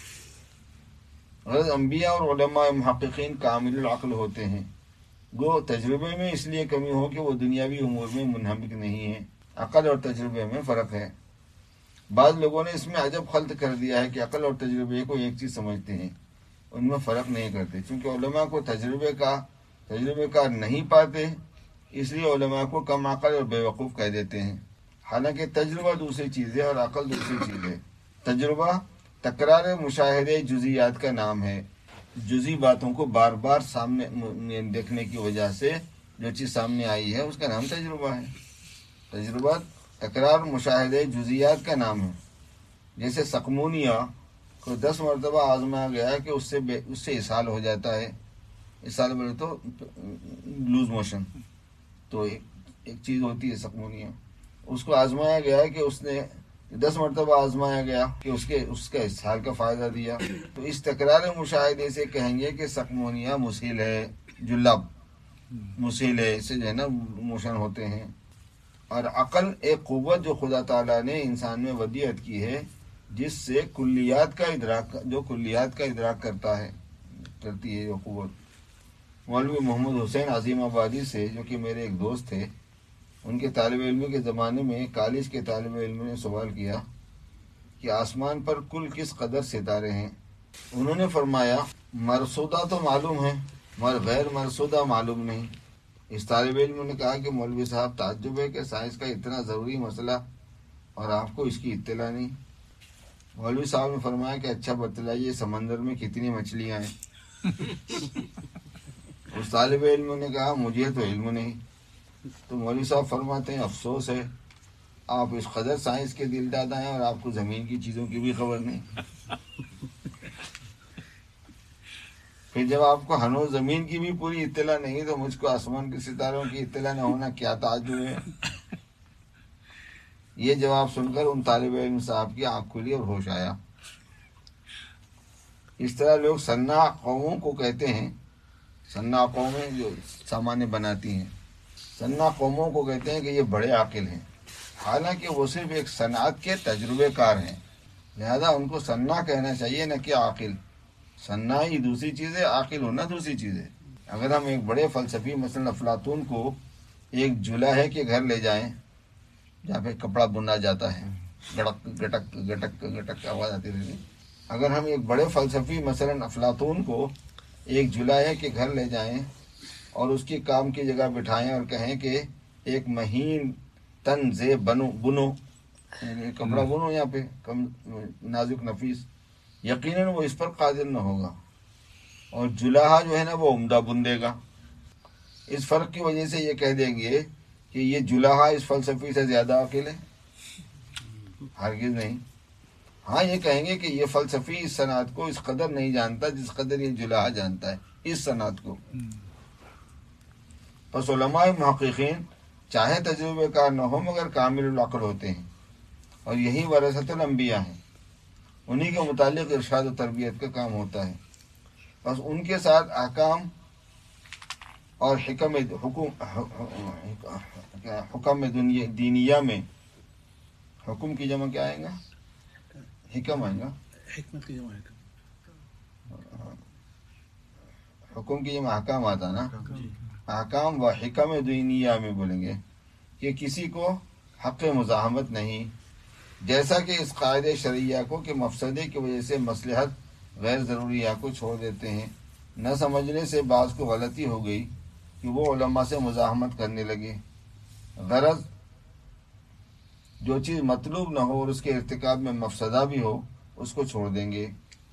غرض انبیاء اور علماء محققین کامل العقل ہوتے ہیں، گو تجربے میں اس لیے کمی ہو کہ وہ دنیاوی امور میں منہمک نہیں ہیں۔ عقل اور تجربے میں فرق ہے۔ بعض لوگوں نے اس میں عجب خلط کر دیا ہے کہ عقل اور تجربے کو ایک چیز سمجھتے ہیں، ان میں فرق نہیں کرتے، چونکہ علماء کو تجربے کا تجربے کار نہیں پاتے، اس لیے علماء کو کم عقل اور بیوقوف کہہ دیتے ہیں، حالانکہ تجربہ دوسری چیز ہے اور عقل دوسری چیز ہے۔ تجربہ تکرار مشاہدے جزیات کا نام ہے، جزی باتوں کو بار بار سامنے دیکھنے کی وجہ سے جو چیز سامنے آئی ہے اس کا نام تجربہ ہے۔ تجربہ تکرار مشاہدے جزیات کا نام ہے۔ جیسے سقمونیا کو دس مرتبہ آزمایا گیا کہ اس سے بے اس سے اسہال ہو جاتا ہے، اسہال بولے تو لوز موشن، تو ایک ایک چیز ہوتی ہے سقمونیا، اس کو آزمایا گیا کہ اس نے دس مرتبہ آزمایا گیا کہ اس کے اس کا اسہال کا فائدہ دیا، تو اس تکرار مشاہدے سے کہیں گے کہ سقمونیا مسہل ہے، جلب مسہل ہے، اس سے جو ہے نا موشن ہوتے ہیں۔ اور عقل ایک قوت جو خدا تعالیٰ نے انسان میں ودیعت کی ہے، جس سے کلیات کا ادراک جو کلیات کا ادراک کرتا ہے کرتی ہے جو قوت۔ مولوی محمد حسین عظیم آبادی سے، جو کہ میرے ایک دوست تھے، ان کے طالب علم کے زمانے میں کالج کے طالب علم نے سوال کیا کہ آسمان پر کل کس قدر ستارے ہیں؟ انہوں نے فرمایا مرصودہ تو معلوم ہے مگر غیر مرصودہ معلوم نہیں۔ اس طالب علم نے کہا کہ مولوی صاحب، تعجب ہے کہ سائنس کا اتنا ضروری مسئلہ اور آپ کو اس کی اطلاع نہیں۔ مولوی صاحب نے فرمایا کہ اچھا بتلائیے سمندر میں کتنی مچھلیاں ہیں؟ اس طالب علم نے کہا مجھے تو علم نہیں۔ تو مولوی صاحب فرماتے ہیں افسوس ہے، آپ اس قدر سائنس کے دل دادا ہیں اور آپ کو زمین کی چیزوں کی بھی خبر نہیں۔ پھر جب آپ کو ہنوز زمین کی بھی پوری اطلاع نہیں تو مجھ کو آسمان کے ستاروں کی اطلاع نہ ہونا کیا تعجب ہے؟ یہ جواب سن کر ان طالب علم صاحب کی آنکھ کھلی اور ہوش آیا۔ اس طرح لوگ صناع قوموں کو کہتے ہیں، صناع قومیں جو سامان بناتی ہیں، صناع قوموں کو کہتے ہیں کہ یہ بڑے عاقل ہیں، حالانکہ وہ صرف ایک صنعت کے تجربے کار ہیں، لہذا ان کو صناع کہنا چاہیے نہ کہ عاقل۔ صناعی دوسری چیز ہے، عاقل ہونا دوسری چیز ہے۔ اگر ہم ایک بڑے فلسفی مثلا افلاطون کو ایک جلاہے کے گھر لے جائیں جہاں پہ کپڑا بنا جاتا ہے، گڑک گٹک گٹک گٹک آواز آتی رہتی، اگر ہم ایک بڑے فلسفی مثلا افلاطون کو ایک جلاہے کے گھر لے جائیں اور اس کی کام کی جگہ بٹھائیں اور کہیں کہ ایک مہین تن زیب بنو بنو یعنی کپڑا بنو یہاں پہ کم نازک نفیس، یقیناً وہ اس پر قادر نہ ہوگا، اور جلاہا جو ہے نا وہ عمدہ بن دے گا۔ اس فرق کی وجہ سے یہ کہہ دیں گے کہ یہ جلاہا اس فلسفی سے زیادہ عاقل ہے؟ ہرگز نہیں۔ ہاں یہ کہیں گے کہ یہ فلسفی اس صنعت کو اس قدر نہیں جانتا جس قدر یہ جلاہا جانتا ہے اس صنعت کو۔ پس علماء محققین چاہے تجربے کار نہ ہو مگر کامل العقل ہوتے ہیں، اور یہی ورثۃ الانبیاء ہیں، انہی کے متعلق ارشاد و تربیت کا کام ہوتا ہے۔ بس ان کے ساتھ احکام اور حکم حکم حکم دینیہ میں، حکم کی جمع کیا آئے گا؟ حکم آئے گا، حکمت کی جمع حکم کی جمع احکام آتا نا، احکام و حکم دینیہ میں بولیں گے کہ کسی کو حق مزاحمت نہیں، جیسا کہ اس قاعدے شرعیہ کو کہ مفسدے کی وجہ سے مصلحت غیر ضروریہ کو چھوڑ دیتے ہیں۔ نہ سمجھنے سے بعض کو غلطی ہو گئی کہ وہ علماء سے مزاحمت کرنے لگے، غرض جو چیز مطلوب نہ ہو اور اس کے ارتکاب میں مفسدہ بھی ہو اس کو چھوڑ دیں گے۔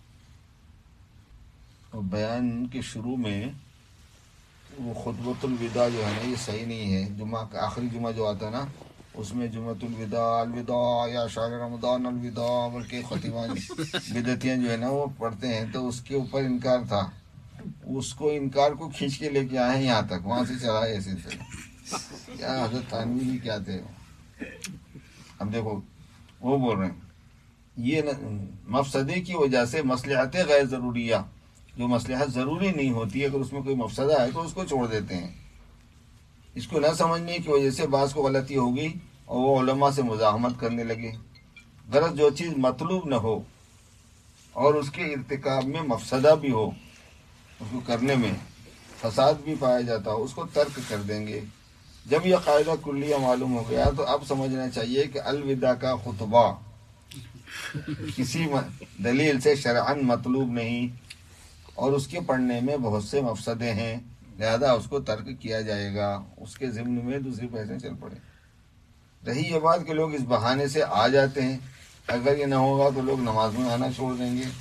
اور بیان کے شروع میں وہ خطبۃ الوداع جو ہے نا یہ صحیح نہیں ہے، جمعہ کا آخری جمعہ جو آتا ہے نا اس میں جمعۃ الوداع الوداع یا شہر رمضان الوداع بلکہ خطیبان بدعتیاں جو ہے نا وہ پڑھتے ہیں، تو اس کے اوپر انکار تھا، اس کو انکار کو کھینچ کے لے کے آئے ہیں یہاں تک، وہاں سے چلا ہے ایسے سے کیا حضرت تھانوی بھی کیا تھے۔ اب دیکھو وہ بول رہے ہیں یہ مفسدے کی وجہ سے مصلحت غیر ضروریہ، جو مصلحت ضروری نہیں ہوتی، اگر اس میں کوئی مفسدہ ہے تو اس کو چھوڑ دیتے ہیں۔ اس کو نہ سمجھنے کی وجہ سے بعض کو غلطی ہو گئی اور وہ علماء سے مزاحمت کرنے لگے، غرض جو چیز مطلوب نہ ہو اور اس کے ارتکاب میں مفسدہ بھی ہو، اس کو کرنے میں فساد بھی پایا جاتا ہو، اس کو ترک کر دیں گے۔ جب یہ قاعدہ کلیہ معلوم ہو گیا تو اب سمجھنا چاہیے کہ الوداع کا خطبہ کسی دلیل سے شرعاً مطلوب نہیں، اور اس کے پڑھنے میں بہت سے مفسدے ہیں، لہذا اس کو ترک کیا جائے گا، اس کے ضمن میں دوسری بحثیں چل پڑے۔ رہی یہ بات کہ لوگ اس بہانے سے آ جاتے ہیں، اگر یہ نہ ہوگا تو لوگ نماز میں آنا چھوڑ دیں گے۔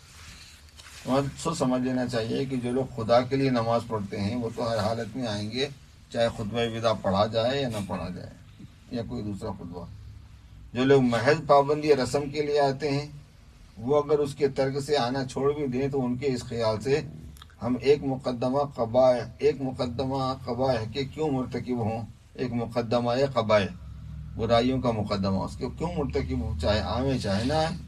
سو سمجھ لینا چاہیے کہ جو لوگ خدا کے لیے نماز پڑھتے ہیں وہ تو ہر حالت میں آئیں گے، چاہے خطبہ وداع پڑھا جائے یا نہ پڑھا جائے یا کوئی دوسرا خطبہ۔ جو لوگ محض پابندی رسم کے لیے آتے ہیں وہ اگر اس کے ترک سے آنا چھوڑ بھی دیں تو ان کے اس خیال سے ہم ایک مقدمہ قبائح ایک مقدمہ قبائح کے کیوں مرتکب ہوں، ایک مقدمہ قبائح برائیوں کا مقدمہ اس کے کیوں مرتکب ہوں، چاہے آئیں چاہے نہ آئیں۔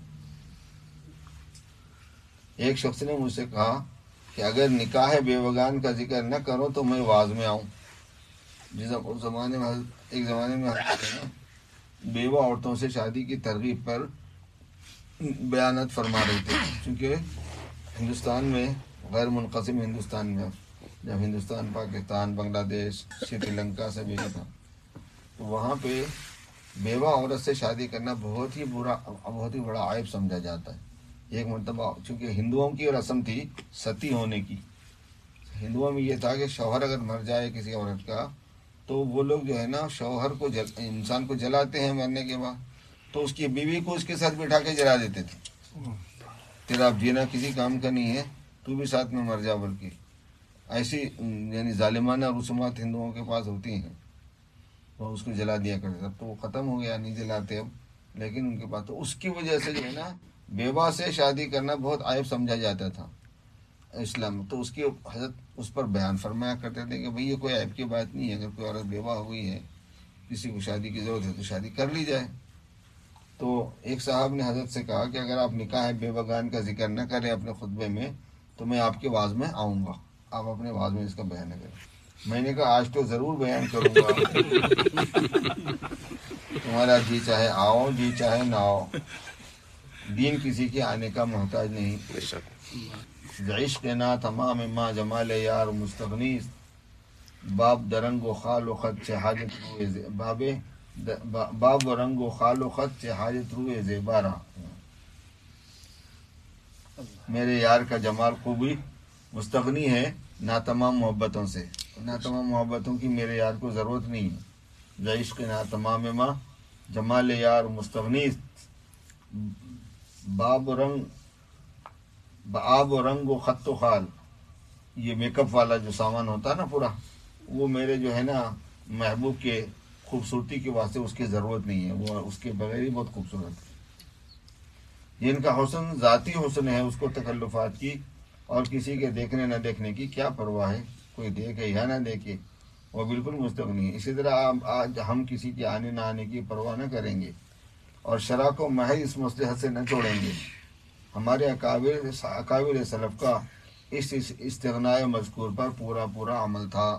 ایک شخص نے مجھ سے کہا کہ اگر نکاح بیوگان کا ذکر نہ کرو تو میں واز میں آؤں۔ جس اس زمانے میں ایک زمانے میں بیوہ عورتوں سے شادی کی ترغیب پر بیانات فرما رہے تھے، چونکہ ہندوستان میں غیر منقسم ہندوستان میں جب ہندوستان پاکستان بنگلہ دیش سری لنکا سے بھی تھا تو وہاں پہ بیوہ عورت سے شادی کرنا بہت ہی برا بہت ہی بڑا عیب سمجھا جاتا ہے۔ ایک مرتبہ چونکہ ہندوؤں کی رسم تھی ستی ہونے کی، ہندوؤں میں یہ تھا کہ شوہر اگر مر جائے کسی عورت کا تو وہ لوگ جو ہے نا شوہر کو جل انسان کو جلاتے ہیں مرنے کے بعد، تو اس کی بیوی کو اس کے ساتھ بٹھا کے جلا دیتے تھے، تیرا اب جینا کسی کام کا نہیں ہے، تو بھی ساتھ میں مر جا، بلکہ ایسی یعنی ظالمانہ رسومات ہندوؤں کے پاس ہوتی ہیں، وہ اس کو جلا دیا کرتے، اب تو وہ ختم ہو گیا، نہیں جلاتے اب، لیکن ان کے پاس تو اس کی وجہ سے جو ہے نا بیوہ سے شادی کرنا بہت عیب سمجھا جاتا تھا اسلام، تو اس کی حضرت اس پر بیان فرمایا کرتے تھے کہ بھئی یہ کوئی عیب کی بات نہیں ہے، اگر کوئی عورت بیوہ ہوئی ہے کسی کو شادی کی ضرورت ہے تو شادی کر لی جائے۔ تو ایک صاحب نے حضرت سے کہا کہ اگر آپ نکاح بیوگان کا ذکر نہ کریں اپنے خطبے میں تو میں آپ کے واعظ میں آؤں گا، آپ اپنے واعظ میں اس کا بیان کریں۔ میں نے کہا آج تو ضرور بیان کروں گا، تمہارا جی چاہے آؤ جی چاہے نہ آؤ، دین کسی کے آنے کا محتاج نہیں۔ عشق نا تمام ماں جمال یار مستغنی، باب درنگ و خال و خط چه حاجت روئے باب باب و رنگ و خال و خط چه حاجت روئے زیبارہ، میرے یار کا جمال خوبی مستغنی ہے نا تمام محبتوں سے، نا تمام محبتوں کی میرے یار کو ضرورت نہیں ہے۔ عشق نا تمام ماں جمال یار مستغنی، باب و رنگ بآب و رنگ و خط و خال، یہ میک اپ والا جو سامان ہوتا ہے نا پورا، وہ میرے جو ہے نا محبوب کے خوبصورتی کے واسطے اس کی ضرورت نہیں ہے، وہ اس کے بغیر ہی بہت خوبصورت ہے۔ جن کا حسن ذاتی حسن ہے اس کو تکلفات کی اور کسی کے دیکھنے نہ دیکھنے کی کیا پرواہ ہے، کوئی دیکھے یا نہ دیکھے وہ بالکل مستغنی ہے۔ اسی طرح آج ہم کسی کے آنے نہ آنے کی پرواہ نہ کریں گے اور شرع کو محض اس مصلحت سے نہ چھوڑیں گے۔ ہمارے اکابر اکابر سلف کا اس استغناء مذکور پر پورا پورا عمل تھا۔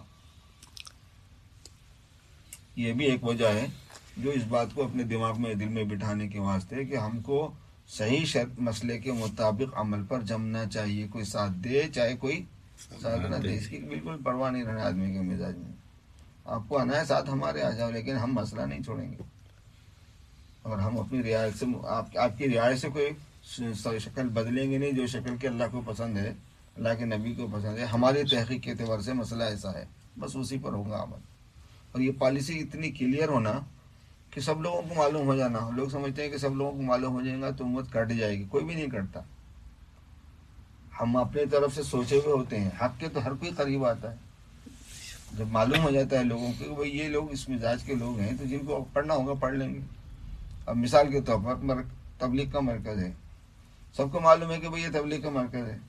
یہ بھی ایک وجہ ہے جو اس بات کو اپنے دماغ میں دل میں بٹھانے کے واسطے کہ ہم کو صحیح شرط مسئلے کے مطابق عمل پر جمنا چاہیے، کوئی ساتھ دے چاہے کوئی ساتھ نہ دے، اس کی بالکل پرواہ نہیں رہنا آدمی کے مزاج میں۔ آپ کو آنا ہے ساتھ ہمارے آ جاؤ، لیکن ہم مسئلہ نہیں چھوڑیں گے، اور ہم اپنی رعایت سے آپ آپ کی رعایت سے کوئی شکل بدلیں گے نہیں، جو شکل کے اللہ کو پسند ہے اللہ کے نبی کو پسند ہے، ہماری تحقیق کے اعتبار سے مسئلہ ایسا ہے، بس اسی پر ہوگا عمل۔ اور یہ پالیسی اتنی کلیئر ہونا کہ سب لوگوں کو معلوم ہو جانا، لوگ سمجھتے ہیں کہ سب لوگوں کو معلوم ہو جائے گا تو امت کٹ جائے گی، کوئی بھی نہیں کٹتا۔ ہم اپنی طرف سے سوچے ہوئے ہوتے ہیں، حق کے تو ہر کوئی قریب آتا ہے، جب معلوم ہو جاتا ہے لوگوں کو کہ بھئی یہ لوگ اس مزاج کے لوگ ہیں تو جن کو پڑھنا ہوگا پڑھ لیں گے۔ اب مثال کے طور پر تبلیغ کا مرکز ہے، سب کو معلوم ہے کہ بھئی یہ تبلیغ کا مرکز ہے،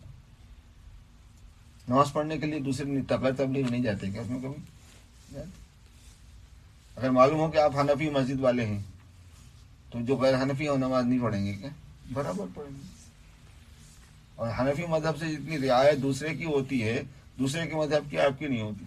نماز پڑھنے کے لیے دوسری تبلیغ تبلیغ نہیں جاتے کیا اس میں کبھی؟ اگر معلوم ہو کہ آپ حنفی مسجد والے ہیں تو جو غیر حنفی ہو نماز نہیں پڑھیں گے کیا؟ برابر پڑھیں گے۔ اور حنفی مذہب سے جتنی رعایت دوسرے کی ہوتی ہے دوسرے کے مذہب کی آپ کی نہیں ہوتی۔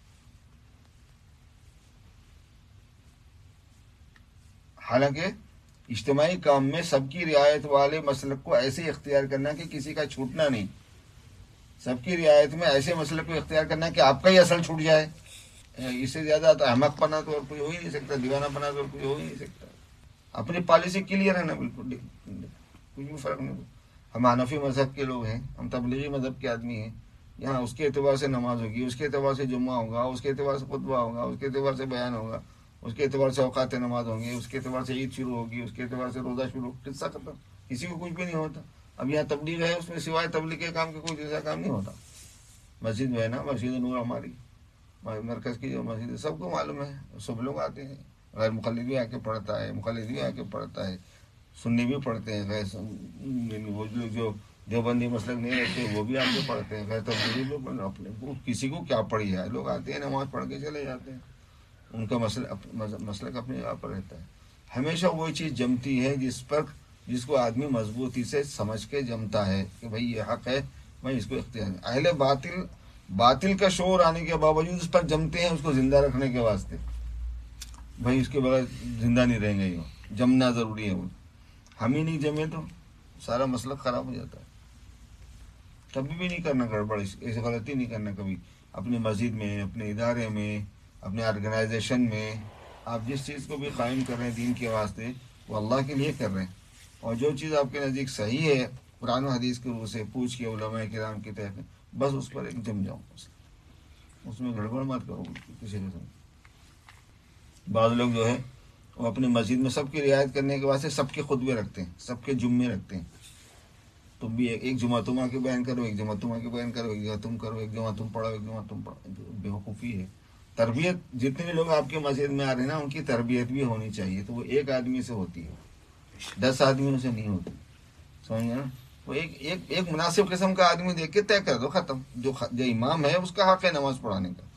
حالانکہ اجتماعی کام میں سب کی رعایت والے مسلک کو ایسے اختیار کرنا کہ کسی کا چھوٹنا نہیں، سب کی رعایت میں ایسے مسلک کو اختیار کرنا کہ آپ کا ہی اصل چھوٹ جائے، اس سے زیادہ تو احمق پنا تو اور کوئی ہو ہی نہیں سکتا، دیوانہ پنا تو اور کوئی ہو ہی نہیں سکتا۔ اپنی پالیسی کلیئر ہے نا، بالکل کچھ بھی فرق نہیں۔ ہم حنفی مذہب کے لوگ ہیں، ہم تبلیغی مذہب کے آدمی ہیں، یہاں اس کے اعتبار سے نماز ہوگی، اس کے اعتبار سے جمعہ ہوگا، اس کے اعتبار سے خطبہ ہوگا، اس کے اعتبار سے بیان ہوگا، اس کے اعتبار سے اوقات نماز ہوں گے، اس کے اعتبار سے عید شروع ہوگی، اس کے اعتبار سے روزہ شروع، قصہ ختم، کسی کو کچھ بھی نہیں ہوتا۔ اب یہاں تبلیغ ہے، اس میں سوائے تبلیغ کے کام کا کوئی دوسرا کام نہیں ہوتا۔ مسجد میں ہے نا، مسجد نور ہماری مرکز کی جو مسجد ہے سب کو معلوم ہے، سب لوگ آتے ہیں، غیر مقلد بھی آ کے پڑھتا ہے، مقلد بھی آ کے پڑھتا ہے، سنی بھی پڑھتے ہیں، غیر وہ جو دیوبندی مسلک نہیں رہتے وہ بھی آ کے پڑھتے ہیں، غیر تبلیغی بھی اپنے کسی کو کیا پڑھی ہے، لوگ آتے ہیں نماز پڑھ کے چلے جاتے ہیں، ان کا مسلک اپنے جگہ پر رہتا ہے۔ ہمیشہ وہی چیز جمتی ہے جس پر جس کو آدمی مضبوطی سے سمجھ کے جمتا ہے کہ بھئی یہ حق ہے، میں اس کو اختیار۔ اہل باطل باطل کا شعور آنے کے باوجود اس پر جمتے ہیں اس کو زندہ رکھنے کے واسطے. بھائی اس کے بغیر زندہ نہیں رہیں گے، یہ جمنا ضروری ہے. وہ ہم ہی نہیں جمے تو سارا مسلک خراب ہو جاتا ہے. کبھی بھی نہیں کرنا گڑبڑ، ایسی غلطی نہیں کرنا کبھی. اپنی مسجد میں، اپنے ادارے میں، اپنے آرگنائزیشن میں آپ جس چیز کو بھی قائم کر رہے ہیں دین کے واسطے، وہ اللہ کے لیے کر رہے ہیں. اور جو چیز آپ کے نزدیک صحیح ہے قرآن و حدیث کے روح سے پوچھ کے علماء کرام کی طرف، بس اس پر ایک جم جاؤ، اس میں گڑبڑ مت کرو کسی قسم. بعض لوگ جو ہے وہ اپنی مسجد میں سب کی رعایت کرنے کے واسطے سب کے خطبے رکھتے ہیں، سب کے جمعے رکھتے ہیں. تم بھی ایک جمعہ تم آ کے بیان کرو، ایک جمعہ تم آ کے بیان کرو، ایک جمعہ تم کرو، ایک جمعہ تم پڑھو، ایک جمعہ تم پڑھو. بیوقوفی ہے. تربیت جتنے لوگ آپ کے مسجد میں آ رہے ہیں نا ان کی تربیت بھی ہونی چاہیے. تو وہ ایک آدمی سے ہوتی ہے، دس آدمیوں سے نہیں ہوتی. سمجھ نا؟ وہ ایک ایک ایک مناسب قسم کا آدمی دیکھ کے طے کر دو، ختم. جو جو امام ہے اس کا حق ہے نماز پڑھانے کا،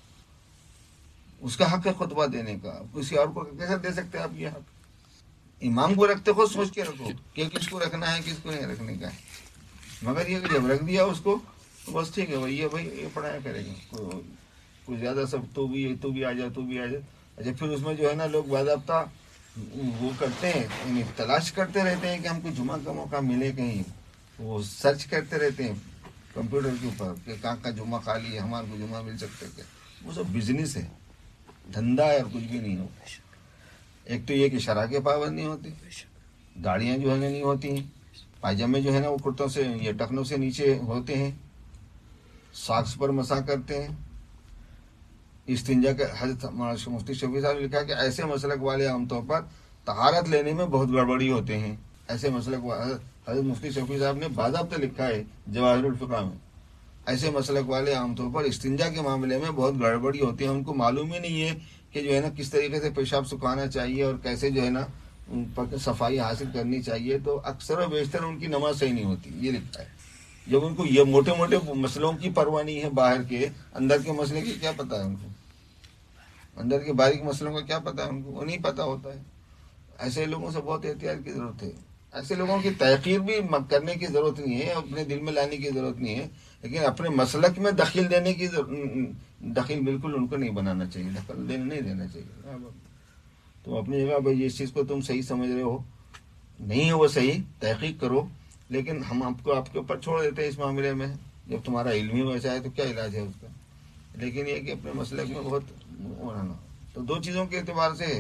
اس کا حق ہے خطبہ دینے کا. کسی اور کو کیسے دے سکتے ہیں آپ یہ حق؟ امام کو رکھتے خود سوچ کے رکھو کہ کس کو رکھنا ہے کس کو نہیں رکھنے کا ہے. مگر یہ کہ جب رکھ دیا اس کو تو بس ٹھیک ہے بھائی، یہ بھائی یہ پڑھایا کرے گا. کوئی زیادہ سب تو بھی تو بھی آ جا تو بھی آ جا. اچھا پھر اس میں جو ہے نا لوگ باضابطہ وہ کرتے ہیں، یعنی تلاش کرتے رہتے ہیں کہ ہم کو جمعہ کا موقع ملے کہیں. وہ سرچ کرتے رہتے ہیں کمپیوٹر کے اوپر کہ کہاں کا جمعہ خالی ہے، ہمارے کو جمعہ مل سکتا ہے کیا. وہ سب بزنس ہے، دھندا ہے اور کچھ بھی نہیں ہو. ایک تو یہ کہ شرع کے پابند نہیں ہوتے، گاڑیاں جو ہے نا نہیں ہوتی ہیں، پائجامے جو ہے نا وہ کرتوں سے یہ ٹخنوں سے نیچے ہوتے ہیں، ساکس پر مسا کرتے ہیں. استنجا کے حضرت مفتی شفیع صاحب نے لکھا کہ ایسے مسلک والے عام طور پر طہارت لینے میں بہت گڑبڑی ہوتے ہیں. ایسے مسلک حضرت مفتی شفیع صاحب نے باضابطہ لکھا ہے جواہر الفقہ میں، ایسے مسلک والے عام طور پر استنجا کے معاملے میں بہت گڑبڑی ہوتی ہے. ان کو معلوم ہی نہیں ہے کہ جو ہے نا کس طریقے سے پیشاب سکھانا چاہیے اور کیسے جو ہے نا صفائی حاصل کرنی چاہیے. تو اکثر و بیشتر ان کی نماز صحیح نہیں ہوتی. یہ لکھا ہے. جب ان کو یہ موٹے موٹے مسئلوں کی پرواہ نہیں ہے، باہر کے اندر کے مسئلے کی کیا پتہ ہے ان کو؟ اندر کے باریک مسئلوں کا کیا پتہ ہے ان کو؟ وہ نہیں پتہ ہوتا ہے. ایسے لوگوں سے بہت احتیاط کی ضرورت ہے. ایسے لوگوں کی تحقیر بھی کرنے کی ضرورت نہیں ہے، اپنے دل میں لانے کی ضرورت نہیں ہے، لیکن اپنے مسلک میں دخل دینے کی دخل بالکل ان کو نہیں بنانا چاہیے، دخل دینے نہیں دینا چاہیے. تم اپنی جگہ بھائی جس چیز کو تم صحیح سمجھ رہے ہو نہیں ہے وہ صحیح، تحقیق کرو، لیکن ہم آپ کو آپ کے اوپر چھوڑ دیتے ہیں اس معاملے میں. جب تمہارا علم ہی ویسا ہے تو کیا علاج ہے اس کا؟ لیکن یہ کہ اپنے مسلک میں بہت ہونا. تو دو چیزوں کے اعتبار سے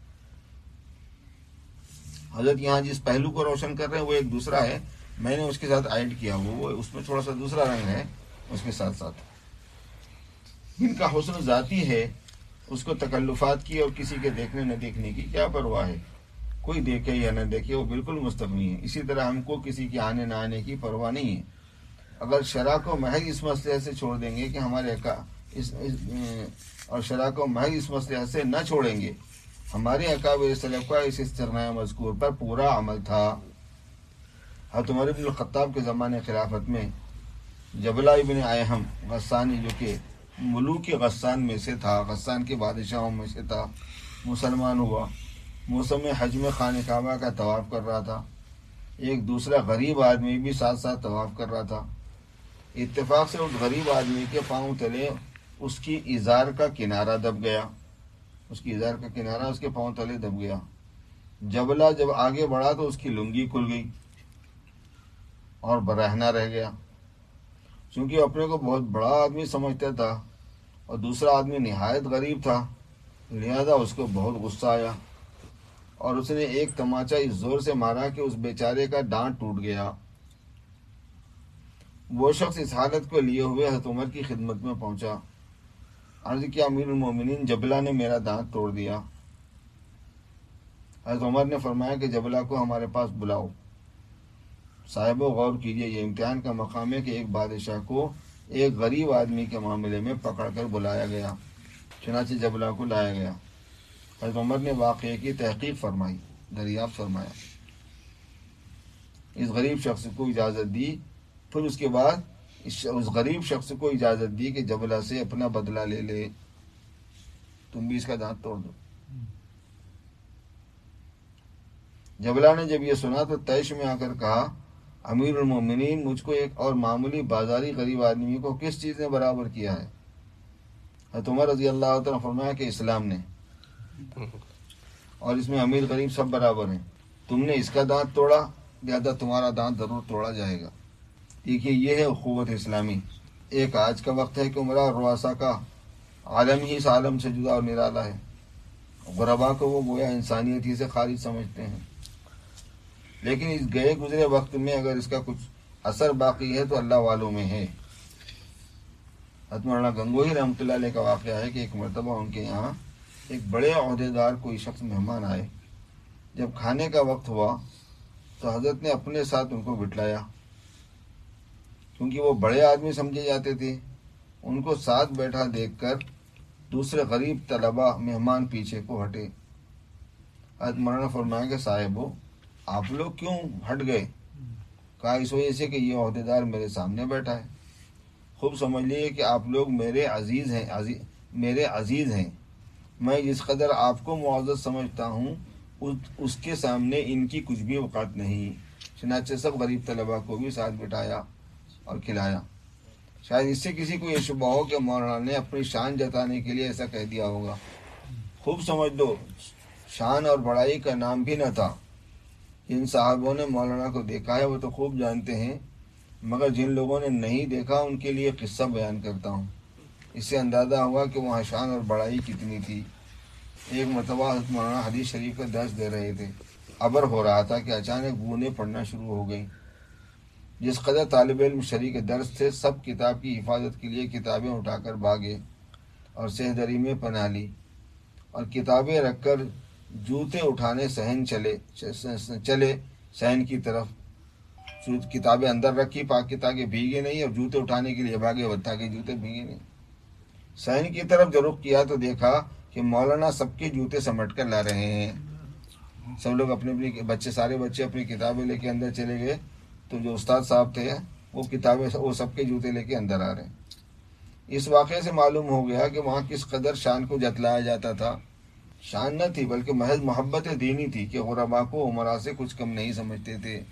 حضرت یہاں جس پہلو کو روشن کر رہے ہیں وہ ایک دوسرا ہے. میں نے اس کے ساتھ ایڈ کیا وہ اس میں تھوڑا سا دوسرا رنگ ہے. اس کے ساتھ ساتھ جن کا حسن ذاتی ہے اس کو تکلفات کی اور کسی کے دیکھنے نہ دیکھنے کی کیا پرواہ ہے. کوئی دیکھے یا نہ دیکھے وہ بالکل مستغنی ہے. اسی طرح ہم کو کسی کے آنے نہ آنے کی پرواہ نہیں ہے. اگر شرع کو محض اس مسئلے سے چھوڑ دیں گے کہ ہمارے اس اور شرع کو محض اس مسئلے سے نہ چھوڑیں گے، ہمارے اکابر سلف کا اس استثناء مذکور پر پورا عمل تھا. حضرت عمر بن الخطاب کے زمانے خلافت میں جبلہ ابن ایہم غسانی جو کہ ملوک غسان میں سے تھا، غسان کے بادشاہوں میں سے تھا، مسلمان ہوا. موسم حج میں خانہ کعبہ کا طواف کر رہا تھا. ایک دوسرا غریب آدمی بھی ساتھ ساتھ طواف کر رہا تھا. اتفاق سے اس غریب آدمی کے پاؤں تلے اس کی ازار کا کنارہ دب گیا. اس کی ازار کا کنارہ اس کے پاؤں تلے دب گیا. جبلہ جب آگے بڑھا تو اس کی لنگی کھل گئی اور برہنہ رہ گیا. چونکہ اپنے کو بہت بڑا آدمی سمجھتا تھا اور دوسرا آدمی نہایت غریب تھا، لہذا اس کو بہت غصہ آیا اور اس نے ایک تماچا اس زور سے مارا کہ اس بیچارے کا دانت ٹوٹ گیا. وہ شخص اس حالت کو لیے ہوئے حضرت عمر کی خدمت میں پہنچا. عرض کیا امیر المومنین جبلہ نے میرا دانت توڑ دیا. حضرت عمر نے فرمایا کہ جبلہ کو ہمارے پاس بلاؤ. صاحب غور کیجئے، یہ امتحان کا مقام ہے کہ ایک بادشاہ کو ایک غریب آدمی کے معاملے میں پکڑ کر بلایا گیا. چنانچہ جبلہ کو لایا گیا. حضرت عمر نے واقعے کی تحقیق فرمائی، دریافت فرمایا، اس غریب شخص کو اجازت دی. پھر اس کے بعد اس غریب شخص کو اجازت دی کہ جبلہ سے اپنا بدلہ لے لے، تم بھی اس کا دانت توڑ دو. جبلہ نے جب یہ سنا تو طیش میں آ کر کہا امیر المومنین مجھ کو ایک اور معمولی بازاری غریب آدمی کو کس چیز نے برابر کیا ہے؟ حضرت عمر رضی اللہ تعالیٰ نے فرمایا کہ اسلام نے، اور اس میں امیر غریب سب برابر ہیں۔ تم نے اس کا دانت توڑا، لہذا تمہارا دانت ضرور توڑا جائے گا۔ دیکھیے یہ ہے اخوت اسلامی۔ ایک آج کا وقت ہے کہ عمرہ اور رؤسا کا عالم ہی اس عالم سے جدا اور نرالا ہے، غربا کو وہ گویا انسانیت ہی سے خارج سمجھتے ہیں، لیکن اس گئے گزرے وقت میں اگر اس کا کچھ اثر باقی ہے تو اللہ والوں میں ہے۔ حضرت مولانا گنگوہی رحمۃ اللہ علیہ کا واقعہ ہے کہ ایک مرتبہ ان کے یہاں ایک بڑے عہدیدار کوئی شخص مہمان آئے۔ جب کھانے کا وقت ہوا تو حضرت نے اپنے ساتھ ان کو بٹھلایا، کیونکہ وہ بڑے آدمی سمجھے جاتے تھے۔ ان کو ساتھ بیٹھا دیکھ کر دوسرے غریب طلباء مہمان پیچھے کو ہٹے۔ حضرت مولانا فرمایا کہ صاحبو آپ لوگ کیوں ہٹ گئے؟ کہا اس وجہ سے کہ یہ عہدیدار میرے سامنے بیٹھا ہے۔ خوب سمجھ لیے کہ آپ لوگ میرے عزیز ہیں، عزیز میرے عزیز ہیں، میں جس قدر آپ کو معزز سمجھتا ہوں اس کے سامنے ان کی کچھ بھی اوقات نہیں۔ چنانچہ سب غریب طلباء کو بھی ساتھ بٹھایا اور کھلایا۔ شاید اس سے کسی کو یہ شبہ ہو کہ مولانا نے اپنی شان جتانے کے لیے ایسا کہہ دیا ہوگا۔ خوب سمجھ لو، شان اور بڑائی کا نام بھی نہ تھا۔ جن صاحبوں نے مولانا کو دیکھا ہے وہ تو خوب جانتے ہیں، مگر جن لوگوں نے نہیں دیکھا ان کے لیے قصہ بیان کرتا ہوں۔ اس سے اندازہ ہوا کہ وہاں شان اور بڑائی کتنی تھی۔ ایک مرتبہ حضرت مولانا حدیث شریف کا درس دے رہے تھے، ابر ہو رہا تھا کہ اچانک بوندیں پڑنا شروع ہو گئیں۔ جس قدر طالب علم شریک درس تھے سب کتاب کی حفاظت کے لیے کتابیں اٹھا کر بھاگے اور سہدری میں پناہ لی، اور کتابیں رکھ کر جوتے اٹھانے صحن چلے چلے صحن کی طرف۔ کتابیں اندر رکھی پاک تاکہ بھیگے نہیں، اور جوتے اٹھانے کے لیے بھاگے تاکہ جوتے بھیگے نہیں۔ صحن کی طرف جو رخ کیا تو دیکھا کہ مولانا سب کے جوتے سمیٹ کر لا رہے ہیں۔ سب لوگ اپنے اپنے بچے سارے بچے اپنی کتابیں لے کے اندر چلے گئے، تو جو استاد صاحب تھے وہ کتابیں وہ سب کے جوتے لے کے اندر آ رہے ہیں۔ اس واقعے سے معلوم ہو گیا کہ وہاں کس قدر شان کو جتلایا جاتا تھا۔ شان نہ تھی بلکہ محض محبت دینی تھی کہ غربا کو عمرا سے کچھ کم نہیں سمجھتے تھے۔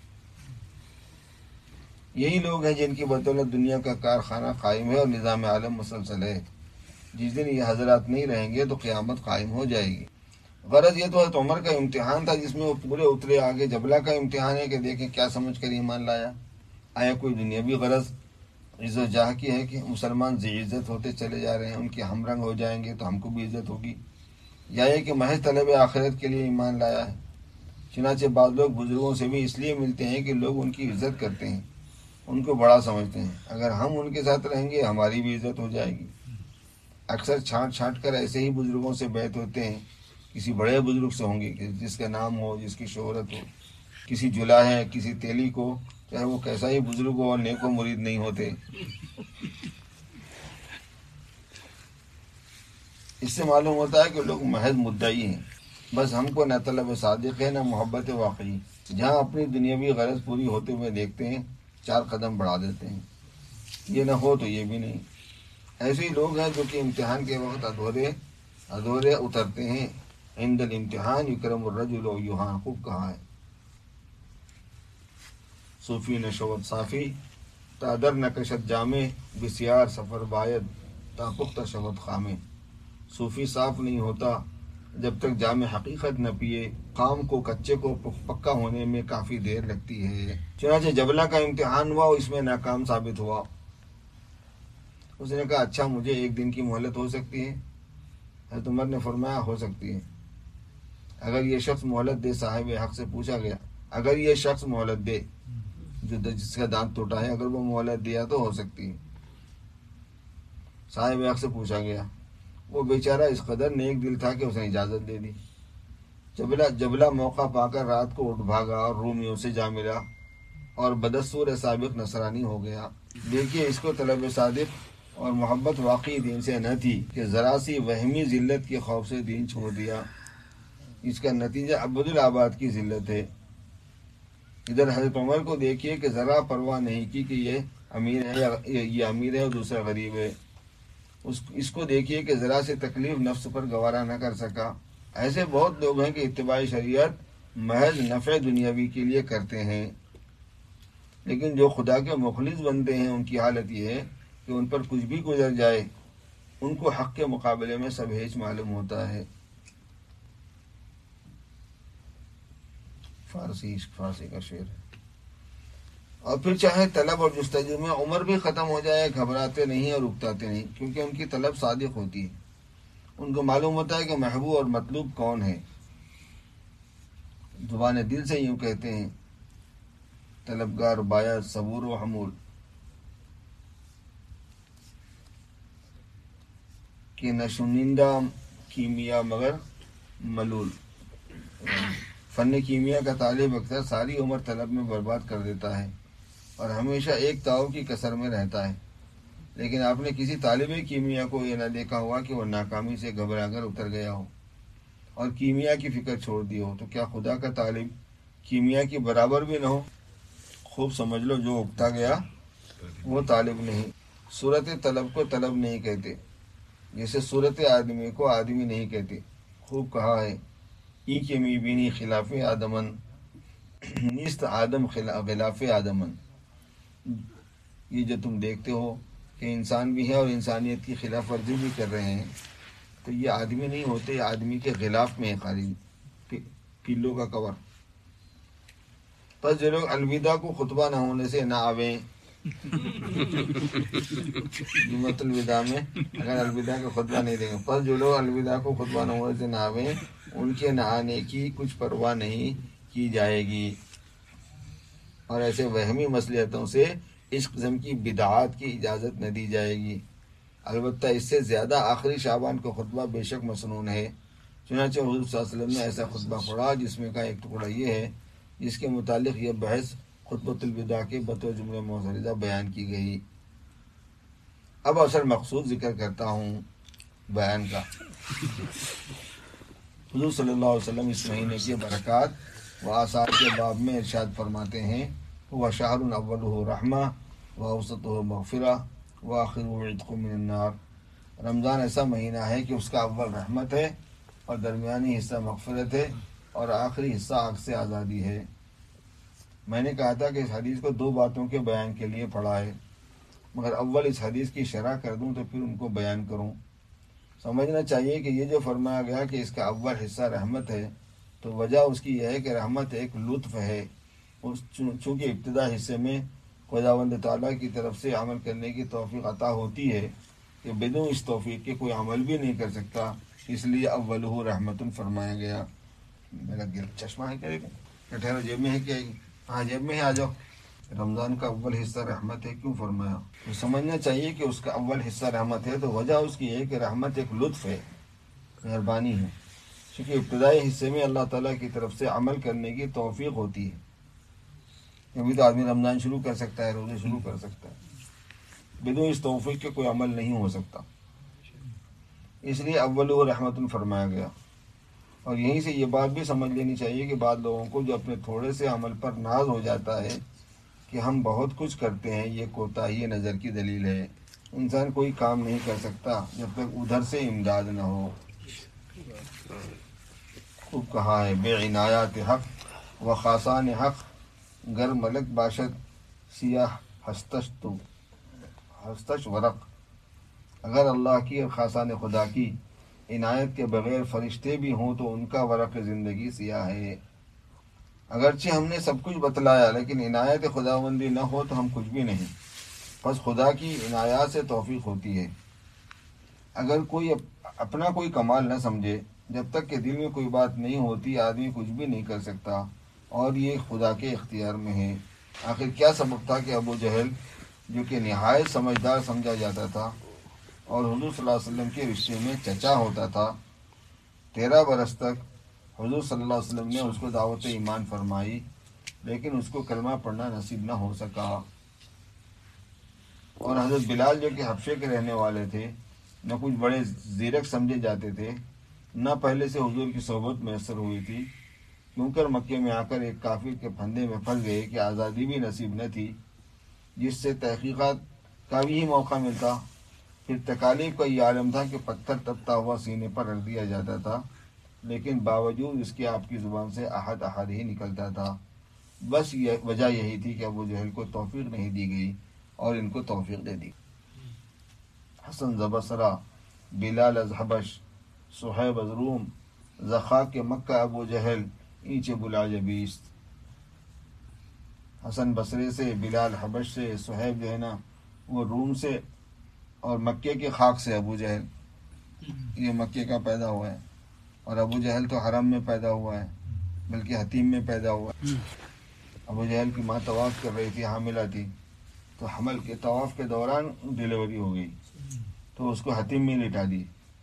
یہی لوگ ہیں جن کی بدولت دنیا کا کارخانہ قائم ہے اور نظام عالم مسلسل ہے۔ جس دن یہ حضرات نہیں رہیں گے تو قیامت قائم ہو جائے گی۔ غرض یہ تو حضرت عمر کا امتحان تھا جس میں وہ پورے اترے۔ آگے جبلہ کا امتحان ہے کہ دیکھیں کیا سمجھ کر ایمان لایا۔ آیا کوئی دنیاوی غرض عز و جاہ کی ہے کہ مسلمان ذی عزت ہوتے چلے جا رہے ہیں، ان کے ہم رنگ ہو جائیں گے تو ہم کو بھی عزت ہوگی، یا یہ کہ محض طلب آخرت کے لیے ایمان لایا ہے؟ چنانچہ بعض لوگ بزرگوں سے بھی اس لیے ملتے ہیں کہ لوگ ان کی عزت کرتے ہیں، ان کو بڑا سمجھتے ہیں، اگر ہم ان کے ساتھ رہیں گے ہماری بھی عزت ہو جائے گی۔ اکثر چھانٹ چھانٹ کر ایسے ہی بزرگوں سے بیعت ہوتے ہیں۔ کسی بڑے بزرگ سے ہوں گے جس کا نام ہو، جس کی شہرت ہو، کسی جلا ہے، کسی تیلی کو، چاہے وہ کیسا ہی بزرگ ہو اور نیک و مرید نہیں ہوتے۔ اس سے معلوم ہوتا ہے کہ لوگ محض مدعی ہیں، بس ہم کو نہ طلب صادق ہے نہ محبت واقعی۔ جہاں اپنی دنیاوی غرض پوری ہوتے ہوئے دیکھتے ہیں چار قدم بڑھا دیتے ہیں، یہ نہ ہو تو یہ بھی نہیں۔ ایسے ہی لوگ ہیں جو کہ امتحان کے وقت ادھورے ادھورے اترتے ہیں۔ عند الامتحان یکرم الرجل و یہاں، خوب کہا ہے صوفی نشوت صافی تا در نکشت جامے، بسیار سفر باید تا پختہ شود خامے۔ صوفی صاف نہیں ہوتا جب تک جام حقیقت نہ پیے، خام کو کچے کو پکا ہونے میں کافی دیر لگتی ہے۔ چنانچہ جبلہ کا امتحان ہوا، اس میں ناکام ثابت ہوا۔ اس نے کہا اچھا مجھے ایک دن کی مہلت ہو سکتی ہے؟ حضرت عمر نے فرمایا ہو سکتی ہے۔ اگر یہ شخص مہلت دے، صاحب حق سے پوچھا گیا اگر یہ شخص مہلت دے جو جس کا دانت ٹوٹا ہے، اگر وہ مہلت دیا تو ہو سکتی ہے۔ صاحب حق سے پوچھا گیا، وہ بیچارہ اس قدر نیک دل تھا کہ اس نے اجازت دے دی۔ جبلا جبلا موقع پا کر رات کو اٹھ بھاگا اور رومیوں سے جا ملا اور بدستور سابق نصرانی ہو گیا۔ دیکھیے اس کو طلب صادق اور محبت واقعی دین سے نہ تھی کہ ذرا سی وہمی ذلت کے خوف سے دین چھوڑ دیا۔ اس کا نتیجہ عبدالآباد کی ذلت ہے۔ ادھر حضرت عمر کو دیکھیے کہ ذرا پرواہ نہیں کی کہ یہ امیر ہے یا یہ امیر ہے اور دوسرا غریب ہے۔ اس اس کو دیکھیے کہ ذرا سے تکلیف نفس پر گوارا نہ کر سکا۔ ایسے بہت لوگ ہیں کہ اتباع شریعت محض نفع دنیاوی کے لیے کرتے ہیں، لیکن جو خدا کے مخلص بندے ہیں ان کی حالت یہ ہے کہ ان پر کچھ بھی گزر جائے ان کو حق کے مقابلے میں سب ہیچ معلوم ہوتا ہے۔ فارسی فارسی کا شعر ہے۔ اور پھر چاہے طلب اور جستجو میں عمر بھی ختم ہو جائے، گھبراتے نہیں اور اکتاتے نہیں، کیونکہ ان کی طلب صادق ہوتی ہے۔ ان کو معلوم ہوتا ہے کہ محبوب اور مطلوب کون ہے۔ زبان دل سے یوں کہتے ہیں، طلبگار باید صبور و حمول، کہ نہ شنیدہ کیمیا مگر ملول۔ فن کیمیا کا طالب اکثر ساری عمر طلب میں برباد کر دیتا ہے اور ہمیشہ ایک تاؤ کی کسر میں رہتا ہے، لیکن آپ نے کسی طالب کیمیا کو یہ نہ دیکھا ہوا کہ وہ ناکامی سے گھبرا کر اتر گیا ہو اور کیمیا کی فکر چھوڑ دی ہو۔ تو کیا خدا کا طالب کیمیا کی برابر بھی نہ ہو؟ خوب سمجھ لو، جو اکتا گیا وہ طالب نہیں۔ صورت طلب کو طلب نہیں کہتے، جیسے صورت آدمی کو آدمی نہیں کہتے۔ خوب کہا ہے، ای کے می بینی خلاف آدمن نیست آدم خلاف آدمن۔ یہ جو تم دیکھتے ہو کہ انسان بھی ہے اور انسانیت کی خلاف ورزی بھی کر رہے ہیں، تو یہ آدمی نہیں ہوتے، یہ آدمی کے غلاف میں ہے، خالی پیلو کا کور۔ پس جو لوگ الوداع کو خطبہ نہ ہونے سے نہ آویں، جمعۃ الوداع میں اگر الوداع کا خطبہ نہیں دیں گے، پس جو لوگ الوداع کو خطبہ نہ ہونے سے نہ آویں، ان کے نہ آنے کی کچھ پرواہ نہیں کی جائے گی، اور ایسے وہمی مصلحتوں سے اس قسم کی بدعات کی اجازت نہ دی جائے گی۔ البتہ اس سے زیادہ آخری شعبان کا خطبہ بے شک مسنون ہے۔ چنانچہ حضور صلی اللہ علیہ وسلم نے ایسا خطبہ پڑھا جس میں کا ایک ٹکڑا یہ ہے، جس کے متعلق یہ بحث خطبۃ الوداع کے بطور جملہ معترضہ بیان کی گئی۔ اب اصل مقصود ذکر کرتا ہوں بیان کا۔ حضور صلی اللہ علیہ وسلم اس مہینے کی برکات و آثار کے باب میں ارشاد فرماتے ہیں، وہ شہر اولہ رحمہ و اوسطہ مغفرہ و آخرہ عتق من النار۔ رمضان ایسا مہینہ ہے کہ اس کا اول رحمت ہے اور درمیانی حصہ مغفرت ہے اور آخری حصہ آگ سے آزادی ہے۔ میں نے کہا تھا کہ اس حدیث کو دو باتوں کے بیان کے لیے پڑھا ہے، مگر اول اس حدیث کی شرح کر دوں تو پھر ان کو بیان کروں۔ سمجھنا چاہیے کہ یہ جو فرمایا گیا کہ اس کا اول حصہ رحمت ہے، تو وجہ اس کی یہ ہے کہ رحمت ایک لطف ہے، چونکہ ابتدا حصے میں خداوند تعالیٰ کی طرف سے عمل کرنے کی توفیق عطا ہوتی ہے کہ بدون اس توفیق کے کوئی عمل بھی نہیں کر سکتا، اس لیے اولہ رحمت فرمایا گیا۔ میرا گر چشمہ ہے کیا؟ دیکھیں ٹھہرو، جیب میں ہے کیا؟ ہاں جیب میں ہے، آ جاؤ۔ رمضان کا اول حصہ رحمت ہے کیوں فرمایا؟ تو سمجھنا چاہیے کہ اس کا اول حصہ رحمت ہے، تو وجہ اس کی ہے کہ رحمت ایک لطف ہے، مہربانی ہے، کیونکہ ابتدائی حصے میں اللہ تعالیٰ کی طرف سے عمل کرنے کی توفیق ہوتی ہے۔ ابھی تو آدمی رمضان شروع کر سکتا ہے، روزے شروع کر سکتا ہے، بدون اس توفیق کے کوئی عمل نہیں ہو سکتا، اس لیے اول رحمت فرمایا گیا۔ اور یہیں سے یہ بات بھی سمجھ لینی چاہیے کہ بعض لوگوں کو جو اپنے تھوڑے سے عمل پر ناز ہو جاتا ہے کہ ہم بہت کچھ کرتے ہیں، یہ کوتاہی نظر کی دلیل ہے۔ انسان کوئی کام نہیں کر سکتا جب تک ادھر سے امداد نہ ہو۔ خوب کہا ہے، بے عنایات حق و خاصان حق گر ملک باشد سیاہ ہستش تو ہستش ورق۔ اگر اللہ کی اور خاصان خدا کی عنایت کے بغیر فرشتے بھی ہوں تو ان کا ورق زندگی سیاہ ہے۔ اگرچہ ہم نے سب کچھ بتلایا، لیکن عنایت خداوندی نہ ہو تو ہم کچھ بھی نہیں۔ بس خدا کی عنایات سے توفیق ہوتی ہے۔ اگر کوئی اپنا کوئی کمال نہ سمجھے، جب تک کہ دل میں کوئی بات نہیں ہوتی آدمی کچھ بھی نہیں کر سکتا، اور یہ خدا کے اختیار میں ہے۔ آخر کیا سبب تھا کہ ابو جہل، جو کہ نہایت سمجھدار سمجھا جاتا تھا اور حضور صلی اللہ علیہ وسلم کے رشتے میں چچا ہوتا تھا، تیرہ برس تک حضور صلی اللہ علیہ وسلم نے اس کو دعوت ایمان فرمائی، لیکن اس کو کلمہ پڑھنا نصیب نہ ہو سکا۔ اور حضرت بلال جو کہ حبشے کے رہنے والے تھے، نہ کچھ بڑے زیرک سمجھے جاتے تھے، نہ پہلے سے حضور کی صحبت میسر ہوئی تھی، کیوں کر مکے میں آ کر ایک کافر کے پھندے میں پھنس گئے کہ آزادی بھی نصیب نہ تھی، جس سے تحقیقات کا بھی ہی موقع ملتا۔ پھر تکالیف کا یہ عالم تھا کہ پتھر تپتا ہوا سینے پر رکھ دیا جاتا تھا، لیکن باوجود اس کے آپ کی زبان سے احد احد ہی نکلتا تھا۔ بس یہ وجہ یہی تھی کہ ابو جہل کو توفیق نہیں دی گئی اور ان کو توفیق دے دی. حسن ز بصرہ، بلال از حبش، صہیب از روم، زخاک مکہ ابو جہل اینچ بلعجبیست. حسن بصرے سے، بلال حبش سے، صہیب جو ہے نا وہ روم سے، اور مکے کے خاک سے ابو جہل. یہ مکے کا پیدا ہوا ہے، اور ابو جہل تو حرم میں پیدا ہوا ہے، بلکہ حتیم میں پیدا ہوا ہے. ابو جہل کی ماں طواف کر رہی تھی، حاملہ تھی، تو حمل کے طواف کے دوران ڈیلیوری ہو گئی، تو اس کو حتیم میں لٹا دی.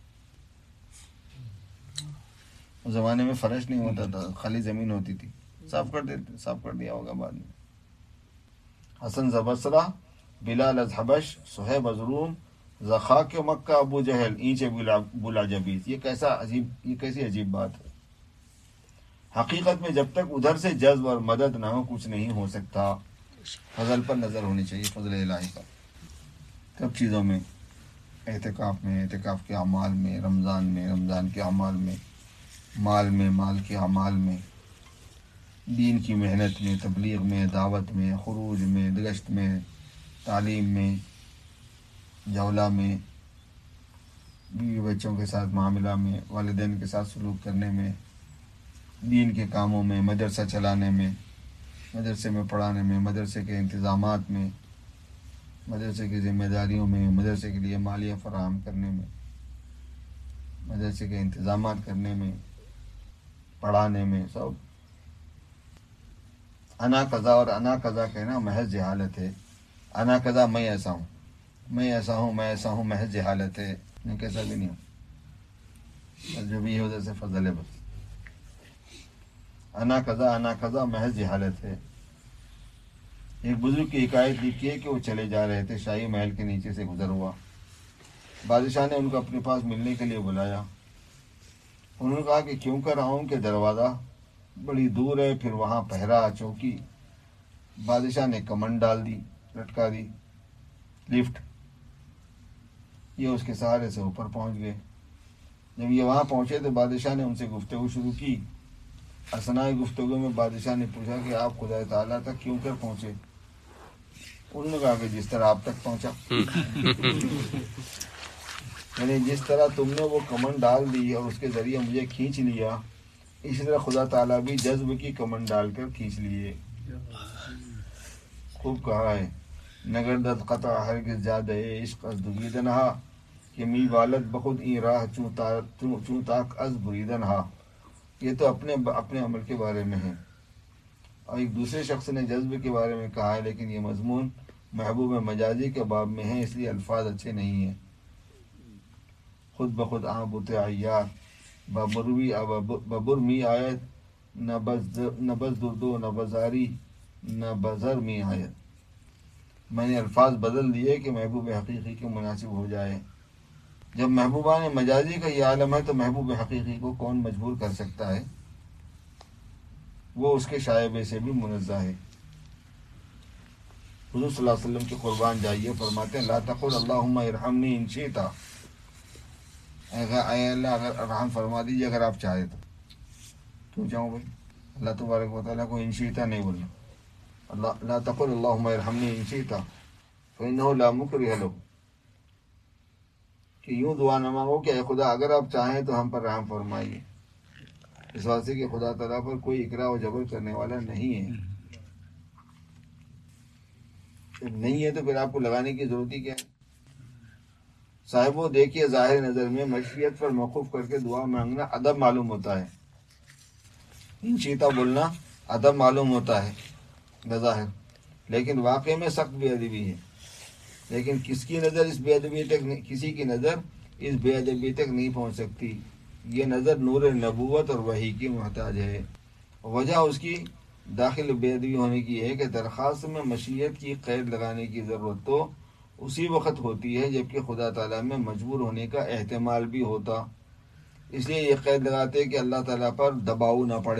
اس زمانے میں فرش نہیں ہوتا تھا، خالی زمین ہوتی تھی، صاف کر دیتے، صاف کر دیا ہوگا بعد میں. حسن ز بصرہ، بلال از حبش، صہیب از روم، زخاک مکہ ابو جہل اینچ بلعجبیست. یہ کیسا عجیب، یہ کیسی عجیب بات ہے. حقیقت میں جب تک ادھر سے جذب اور مدد نہ ہو کچھ نہیں ہو سکتا. فضل پر نظر ہونی چاہیے، فضل الہی کا. سب چیزوں میں، اعتکاف میں، اعتکاف کے اعمال میں، رمضان میں، رمضان کے اعمال میں، مال میں، مال کے اعمال میں، دین کی محنت میں، تبلیغ میں، دعوت میں، خروج میں، گشت میں، تعلیم میں، جولا میں، بیوی بچوں کے ساتھ معاملہ میں، والدین کے ساتھ سلوک کرنے میں، دین کے کاموں میں، مدرسہ چلانے میں، مدرسے میں پڑھانے میں، مدرسے کے انتظامات میں، مدرسے کی ذمہ داریوں میں، مدرسے کے لیے مالیہ فراہم کرنے میں، مدرسے کے انتظامات کرنے میں، پڑھانے میں، سب. انا قضا اور انا قضا کہنا محض جہالت ہے. انا قضا میں ایسا ہوں، میں ایسا ہوں، میں ایسا ہوں، محض جہالت ہے. میں کیسا بھی نہیں ہوں، بس جو بھی ہے ادھر سے فضل ہے. بس انا قضا، انا قضا محض جہالت ہے. ایک بزرگ کی حکایت لکھی ہے کہ وہ چلے جا رہے تھے، شاہی محل کے نیچے سے گزر ہوا. بادشاہ نے ان کو اپنے پاس ملنے کے لیے بلایا. انہوں نے کہا کہ کیوں کر آؤں کہ دروازہ بڑی دور ہے، پھر وہاں پہرا چوکی. بادشاہ نے کمند ڈال دی، لٹکا دی لفٹ. یہ اس کے سہارے سے اوپر پہنچ گئے. جب یہ وہاں پہنچے تو بادشاہ نے ان سے گفتگو شروع کی. اثناء گفتگو میں بادشاہ نے پوچھا کہ آپ خدا تعالیٰ تک کیوں کر پہنچے؟ انہوں نے کہا کہ جس طرح آپ تک پہنچا. یعنی جس طرح تم نے وہ کمند ڈال دی اور اس کے ذریعے مجھے کھینچ لیا، اسی طرح خدا تعالیٰ بھی جذب کی کمند ڈال کر کھینچ لیے. خوب کہا ہے، نگردت قطع ہرگز زیادہ عشق از دویدن ہا، کہ می والد بخود این راہ چون تاک از بریدن ہا. یہ تو اپنے اپنے عمل کے بارے میں ہے، اور ایک دوسرے شخص نے جذب کے بارے میں کہا ہے، لیکن یہ مضمون محبوب مجازی کے باب میں ہے، اس لیے الفاظ اچھے نہیں ہیں. خود بخود آں بت عیار ببروی ببر می آیت، نہ بز دردو نہ بزاری نہ بزر می آیت. میں نے الفاظ بدل دیے کہ محبوب حقیقی کے مناسب ہو جائے. جب محبوبان مجازی کا یہ عالم ہے تو محبوب حقیقی کو کون مجبور کر سکتا ہے؟ وہ اس کے شائبے سے بھی منزہ ہے. حضور صلی اللہ علیہ وسلم کی قربان جائیے، فرماتے ہیں لا تقل اللہم ارحمنی ان شئت، اے اللہ اگر رحم فرما دیجیے اگر آپ چاہے تو. کیوں چاہوں بھائی؟ اللہ تبارک و تعالیٰ کو ان شئت نہیں بولنا. اللہ لا تقل اللہم ارحمنی ان شئت فإنہ لا مکرہ لہ، کہ یوں دعا نہ مانگو کہ اے خدا اگر آپ چاہیں تو ہم پر رحم فرمائیے، اس واسطے کہ خدا تعالیٰ پر کوئی اکرا و جبر کرنے والا نہیں ہے. جب نہیں ہے تو پھر آپ کو لگانے کی ضرورت ہی کیا ہے؟ صاحبوں دیکھیے، ظاہر نظر میں مشیت پر موقوف کر کے دعا مانگنا ادب معلوم ہوتا ہے، ان شیتا بولنا ادب معلوم ہوتا ہے بظاہر، لیکن واقع میں سخت بے ادبی ہے. لیکن کس کی نظر اس بے ادبی تک نہیں، کسی کی نظر اس بے ادبی تک نہیں پہنچ سکتی. یہ نظر نور نبوت اور وحی کی محتاج ہے. وجہ اس کی داخل بے ادبی ہونے کی ہے کہ درخواست میں مشیت کی قید لگانے کی ضرورت تو اسی وقت ہوتی ہے جبکہ خدا تعالیٰ میں مجبور ہونے کا احتمال بھی ہوتا. اس لیے یہ قید لگاتے کہ اللہ تعالیٰ پر دباؤ نہ پڑے.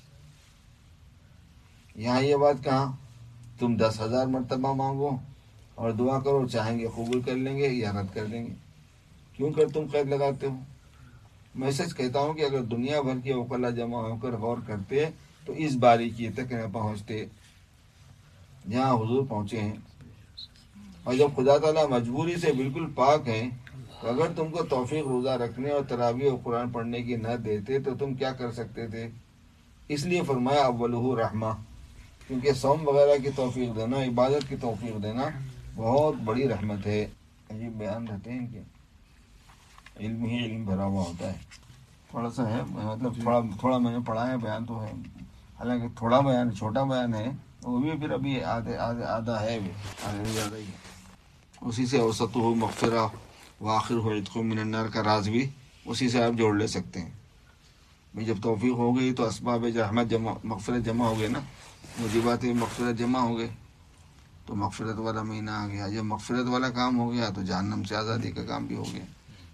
یہاں یہ بات کہاں، تم دس ہزار مرتبہ مانگو اور دعا کرو، چاہیں گے قبول کر لیں گے یا رد کر دیں گے. کیوں کر تم قید لگاتے ہو؟ میں سچ کہتا ہوں کہ اگر دنیا بھر کے عقلاء جمع ہو کر غور کرتے تو اس باریکی تک نہ پہنچتے جہاں حضور پہنچے ہیں. اور جب خدا تعالیٰ مجبوری سے بالکل پاک ہیں تو اگر تم کو توفیق روزہ رکھنے اور تراویح اور قرآن پڑھنے کی نہ دیتے تو تم کیا کر سکتے تھے؟ اس لیے فرمایا اولہ رحمہ، کیونکہ صوم وغیرہ کی توفیق دینا، عبادت کی توفیق دینا بہت بڑی رحمت ہے. عجیب بیان رہتے ہیں ان کے، علم ہی علم بھرا ہوا ہوتا ہے. تھوڑا سا ہے، مطلب تھوڑا تھوڑا میں نے پڑھا ہے، بیان تو ہے، حالانکہ تھوڑا بیان چھوٹا بیان ہے، وہ بھی پھر ابھی آدھے آدھے آدھا ہے، بھی آدھے زیادہ ہی ہے. اسی سے اوسط ہو مغفرہ وآخر ہو عتق من النار کا راز بھی اسی سے آپ جوڑ لے سکتے ہیں. بھائی جب توفیق ہو گئی تو اسباب رحمت جمع، مغفرت جمع ہو گئے نا، موجبات مغفرت جمع ہو گئے تو مغفرت والا مہینہ آ گیا. جب مغفرت والا کام ہو گیا تو جہنم سے آزادی کا کام بھی ہو گیا.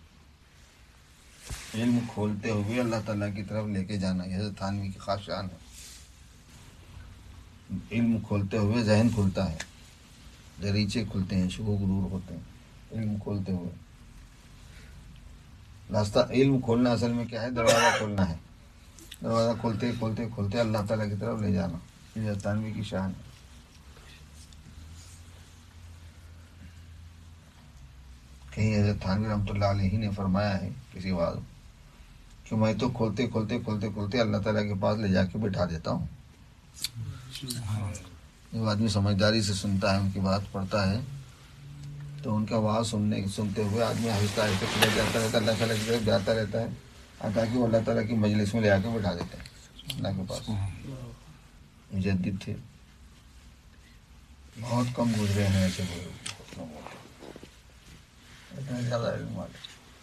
علم کھولتے ہوئے اللہ تعالیٰ کی طرف لے کے جانا یہ حضرت تھانوی کی خاص شان ہے. علم کھولتے ہوئے ذہن کھلتا ہے، دریچے کھلتے ہیں، شکو غرور ہوتے ہیں علم کھولتے ہوئے. راستہ علم کھولنا اصل میں کیا ہے؟ دروازہ کھولنا ہے. دروازہ کھولتے کھولتے کھولتے اللہ تعالیٰ کی طرف لے جانا، یہ حضرت تھانوی کی شان ہے. کہیں حضرت تھانوی رحمۃ اللہ علیہ نے فرمایا ہے کسی بات کہ میں تو کھولتے کھولتے کھولتے کھولتے اللہ تعالیٰ کے پاس لے جا کے بٹھا دیتا ہوں. جب آدمی سمجھداری سے سنتا ہے، ان کی بات پڑھتا ہے تو ان کا آواز سننے سنتے ہوئے آدمی آہستہ آہستہ چلا جاتا رہتا ہے، اللہ تعالیٰ کی طرف جاتا رہتا ہے تاکہ وہ اللہ تعالیٰ کی مجلس میں لے آ کے بٹھا دیتے ہیں اللہ کے پاس. مجدد تھے، بہت کم گزرے ہیں ایسے لوگ، اتنا زیادہ علم والے.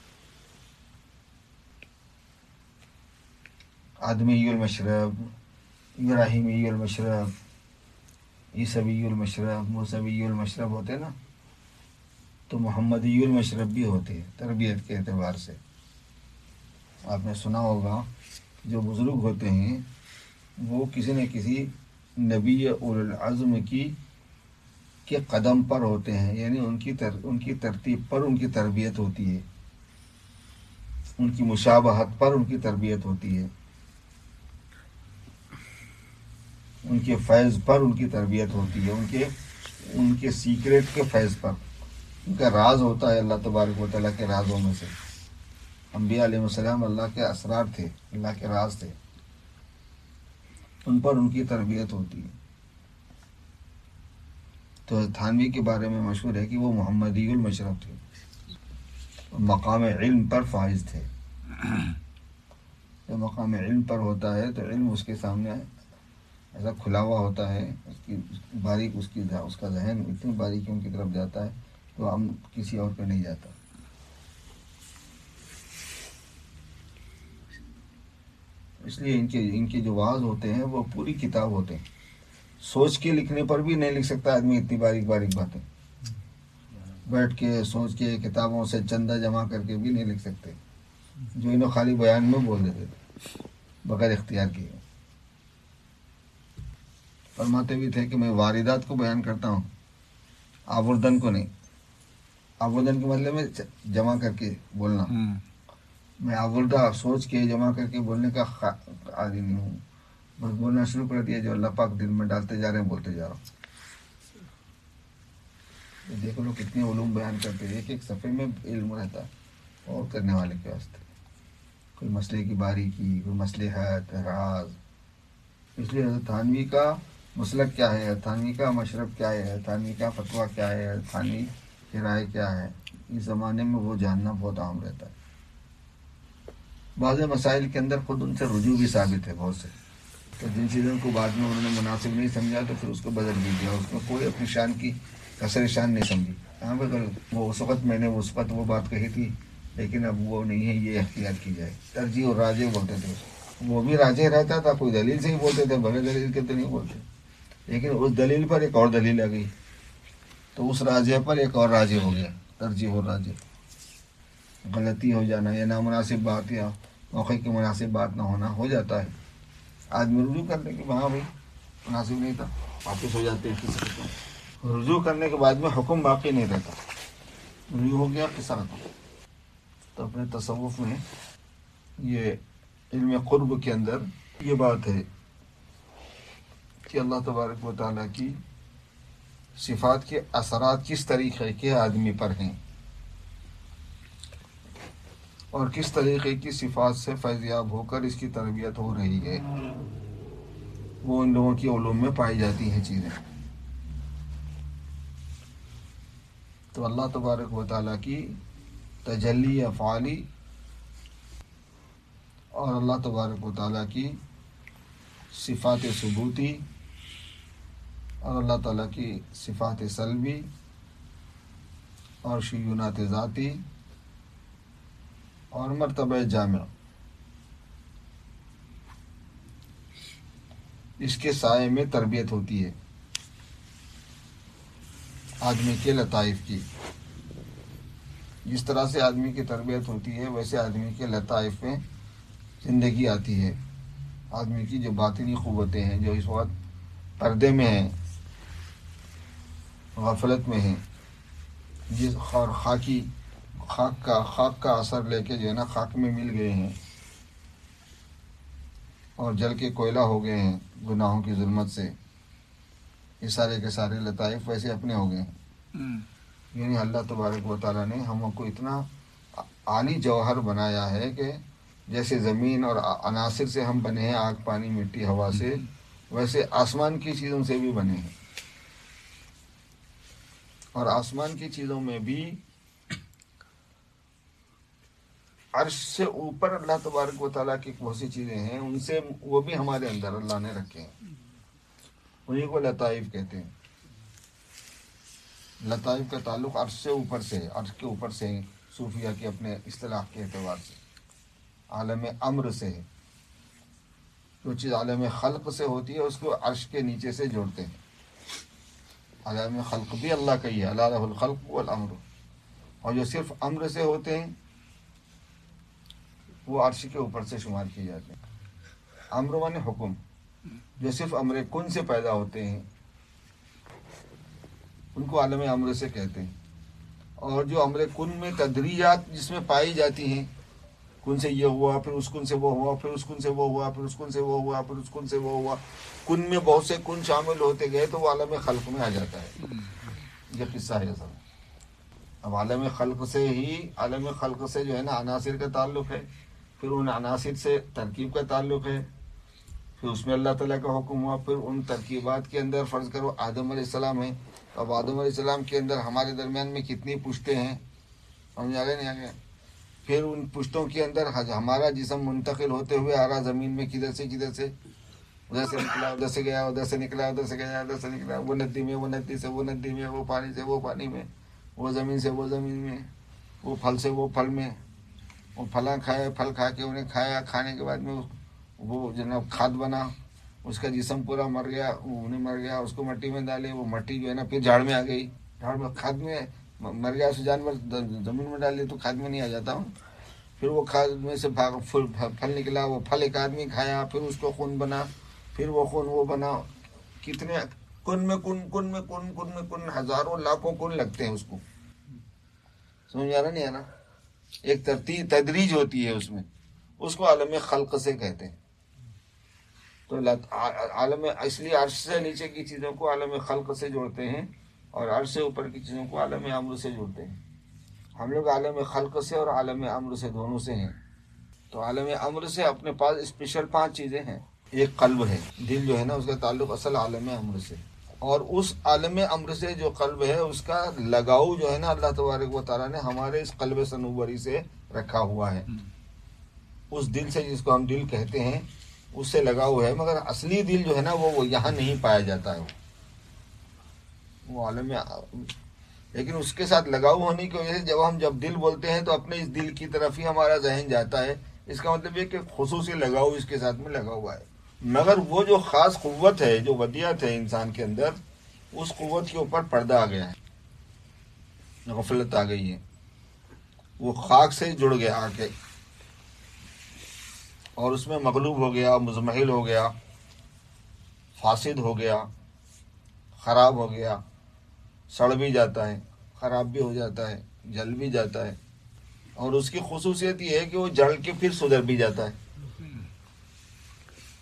آدمی المشرب، ابراہیمی المشرب، عیسوی المشرب، موسوی المشرب ہوتے نا، تو محمدی المشرب بھی ہوتے ہیں تربیت کے اعتبار سے. آپ نے سنا ہوگا جو بزرگ ہوتے ہیں وہ کسی نہ کسی نبی اول العزم کی کے قدم پر ہوتے ہیں، یعنی ان کی تر ان کی ترتیب پر ان کی تربیت ہوتی ہے، ان کی مشابہت پر ان کی تربیت ہوتی ہے، ان کے فیض پر ان کی تربیت ہوتی ہے، ان کے ان کے سیکریٹ کے فیض پر. ان کا راز ہوتا ہے اللہ تبارک و تعالیٰ کے رازوں میں سے. انبیاء علیہ السلام اللہ کے اسرار تھے، اللہ کے راز تھے، ان پر ان کی تربیت ہوتی ہے. تو تھانوی کے بارے میں مشہور ہے کہ وہ محمدی المشرب تھے، مقام علم پر فائز تھے. جب مقام علم پر ہوتا ہے تو علم اس کے سامنے ایسا کھلا ہوا ہوتا ہے، اس کی باریک اس کی اس کا ذہن اتنی باریکیوں کی طرف جاتا ہے تو ہم کسی اور پہ نہیں جاتا. اس لیے ان کے ان کے جو واعظ ہوتے ہیں وہ پوری کتاب ہوتے ہیں. سوچ کے لکھنے پر بھی نہیں لکھ سکتا آدمی اتنی باریک باریک باتیں، بیٹھ کے سوچ کے کتابوں سے چندہ جمع کر کے بھی نہیں لکھ سکتے، جو انہوں خالی بیان میں بول دیتے تھے بغیر اختیار کیے. فرماتے بھی تھے کہ میں واردات کو بیان کرتا ہوں، آوردن کو نہیں. آوردن کے مطلب میں جمع کر کے بولنا، میں آوردہ سوچ کے جمع کر کے بولنے کا عادی نہیں ہوں، بس بولنا شروع کر دیا جو اللہ پاک دل میں ڈالتے جا رہے ہیں بولتے جا رہا ہوں. دیکھو لوگ کتنے علوم بیان کرتے ہیں، ایک ایک صفحے میں علم رہتا ہے اور کرنے والے کے واسطے، کوئی مسئلے کی باریکی، کوئی مصلحت، راز. اس لیے حضرت تھانوی کا مسلک کیا ہے، تھانوی کا مشرب کیا ہے، تھانوی کا فتویٰ کیا ہے، تھانوی کی رائے کیا ہے، اس زمانے میں وہ جاننا بہت عام رہتا ہے. بعض مسائل کے اندر خود ان سے رجوع بھی ثابت ہے بہت سے، تو جن چیزوں کو بعد میں انہوں نے مناسب نہیں سمجھا تو پھر اس کو بدل بھی دیا، اس میں کوئی اپنی شان کی کثر شان نہیں سمجھی. ہاں بھائی وہ اس وقت میں نے اس وقت وہ بات کہی تھی لیکن اب وہ نہیں ہے، یہ اختیار کی جائے. ترجیح اور راجع بولتے تھے، وہ بھی راجع رہتا تھا، کوئی دلیل سے ہی بولتے تھے، بغیر دلیل کے تو نہیں بولتے، لیکن اس دلیل پر ایک اور دلیل آ گئی تو اس راجع پر ایک اور راجع ہو گیا. ترجیح اور راجع، غلطی ہو جانا یا نامناسب بات یا موقع کی مناسب بات نہ ہونا ہو جاتا ہے. آدمی رجوع کرنے کے وہاں بھی مناسب نہیں تھا، واپس ہو جاتے ہیں قصہ ختم. رجوع کرنے کے بعد میں حکم باقی نہیں رہتا، رجوع ہو گیا قصہ ختم. تو اپنے تصوف میں یہ علم قرب کے اندر یہ بات ہے کہ اللہ تبارک و تعالیٰ کی صفات کے اثرات کس طریقے کے آدمی پر ہیں اور کس طریقے کی صفات سے فیضیاب ہو کر اس کی تربیت ہو رہی ہے، وہ ان لوگوں کی علوم میں پائی جاتی ہیں چیزیں۔ تو اللہ تبارک و تعالیٰ کی تجلی افعالی اور اللہ تبارک و تعالیٰ کی صفات ثبوتی اور اللہ تعالیٰ کی صفات سلبی اور شیونات ذاتی اور مرتبہ جامع، اس کے سائے میں تربیت ہوتی ہے آدمی کے لطائف کی۔ جس طرح سے آدمی کی تربیت ہوتی ہے ویسے آدمی کے لطائف میں زندگی آتی ہے۔ آدمی کی جو باطنی قوتیں ہیں جو اس وقت پردے میں ہیں، غفلت میں ہیں، جس اور خاکی خاک کا خاک کا اثر لے کے جو ہے نا خاک میں مل گئے ہیں اور جل کے کوئلہ ہو گئے ہیں گناہوں کی ظلمت سے، یہ سارے کے سارے لطائف ویسے اپنے ہو گئے ہیں۔ یعنی اللہ تبارک و تعالیٰ نے ہم کو اتنا عالی جوہر بنایا ہے کہ جیسے زمین اور عناصر سے ہم بنے ہیں، آگ پانی مٹی ہوا سے، ویسے آسمان کی چیزوں سے بھی بنے ہیں، اور آسمان کی چیزوں میں بھی عرش سے اوپر اللہ تبارک و تعالیٰ کی بہت سی چیزیں ہیں، ان سے وہ بھی ہمارے اندر اللہ نے رکھے ہیں، انہیں کو لطائف کہتے ہیں۔ لطائف کا تعلق عرش سے اوپر سے ہے، عرش کے اوپر سے صوفیہ کے اپنے اصطلاح کے اعتبار سے عالم امر سے ہے۔ جو چیز عالم خلق سے ہوتی ہے اس کو عرش کے نیچے سے جوڑتے ہیں۔ عالم خلق بھی اللہ کا ہی ہے، اللہ لہ الخلق والامر، اور جو صرف امر سے ہوتے ہیں وہ عرش کے اوپر سے شمار کیے جاتے ہیں۔ امر مانے حکم، جو صرف امر کن سے پیدا ہوتے ہیں ان کو عالم امر سے کہتے ہیں، اور جو امر کن میں تدریجات جس میں پائی جاتی ہیں، کن سے یہ ہوا، پھر اس کن سے وہ ہوا، پھر اس کن سے وہ ہوا، پھر اس کن سے وہ ہوا، پھر اس کن سے وہ ہوا، کن میں بہت سے کن شامل ہوتے گئے تو وہ عالم خلق میں آ جاتا ہے۔ یہ قصہ ہے اصل۔ اب عالم خلق سے ہی عالم خلق سے جو ہے نا عناصر کا تعلق ہے، پھر ان عناصر سے ترکیب کا تعلق ہے، پھر اس میں اللہ تعالیٰ کا حکم ہوا، پھر ان ترکیبات کے اندر فرض کرو آدم علیہ السلام ہے، اب آدم علیہ السلام کے اندر ہمارے درمیان میں کتنی پشتیں ہیں ہم جا رہے نہیں آگے، پھر ان پشتوں کے اندر ہمارا جسم منتقل ہوتے ہوئے آ رہا زمین میں، کدھر سے کدھر سے، ادھر سے نکلا ادھر سے گیا، ادھر سے نکلا ادھر سے گیا، ادھر سے نکلا، وہ ندی میں، وہ ندی سے وہ ندی میں، وہ پانی سے وہ پانی میں، وہ زمین سے وہ زمین میں، وہ پھل سے وہ پھل میں، وہ پھلاں کھائے، پھل کھا کے انہیں کھایا، کھانے کے بعد میں وہ جناب کھاد بنا، اس کا جسم پورا مر گیا، وہ انہیں مر گیا، اس کو مٹی میں ڈالے، وہ مٹی جو ہے نا پھر جھاڑ میں آ گئی، جھاڑ میں کھاد میں مر گیا، اس جانور زمین میں ڈال دے تو کھاد میں نہیں آ جاتا ہوں، پھر وہ کھاد میں سے پھل نکلا، وہ پھل ایک آدمی کھایا، پھر اس کو خون بنا، پھر وہ خون وہ بنا، کتنے کن میں کن کن میں کن کن میں کن ہزاروں لاکھوں کن لگتے ہیں اس کو، سمجھ آ رہا نہیں آنا؟ ایک ترتیب تدریج ہوتی ہے اس میں، اس کو عالم خلق سے کہتے ہیں۔ تو عالم اس لیے عرش سے نیچے کی چیزوں کو عالم خلق سے جوڑتے ہیں اور عرش سے اوپر کی چیزوں کو عالم امر سے جوڑتے ہیں۔ ہم لوگ عالم خلق سے اور عالم امر سے دونوں سے ہیں۔ تو عالم امر سے اپنے پاس اسپیشل پانچ چیزیں ہیں۔ ایک قلب ہے، دل جو ہے نا اس کا تعلق اصل عالم امر سے، اور اس عالم امر سے جو قلب ہے اس کا لگاؤ جو ہے نا اللہ تبارک و تعالیٰ نے ہمارے اس قلب صنوبری سے رکھا ہوا ہے، اس دل سے جس کو ہم دل کہتے ہیں اس سے لگاؤ ہے، مگر اصلی دل جو ہے نا وہ وہ یہاں نہیں پایا جاتا ہے، وہ عالم، لیکن اس کے ساتھ لگاؤ ہونے کی وجہ سے جب ہم جب دل بولتے ہیں تو اپنے اس دل کی طرف ہی ہمارا ذہن جاتا ہے، اس کا مطلب یہ کہ خصوصی لگاؤ اس کے ساتھ میں لگا ہوا ہے، مگر وہ جو خاص قوت ہے جو ودیعت ہے انسان کے اندر، اس قوت کے اوپر پردہ آ گیا ہے، غفلت آ گئی ہے، وہ خاک سے جڑ گیا آ کے اور اس میں مغلوب ہو گیا، مزمحل ہو گیا، فاسد ہو گیا، خراب ہو گیا، سڑ بھی جاتا ہے، خراب بھی ہو جاتا ہے، جل بھی جاتا ہے، اور اس کی خصوصیت یہ ہے کہ وہ جل کے پھر سدھر بھی جاتا ہے۔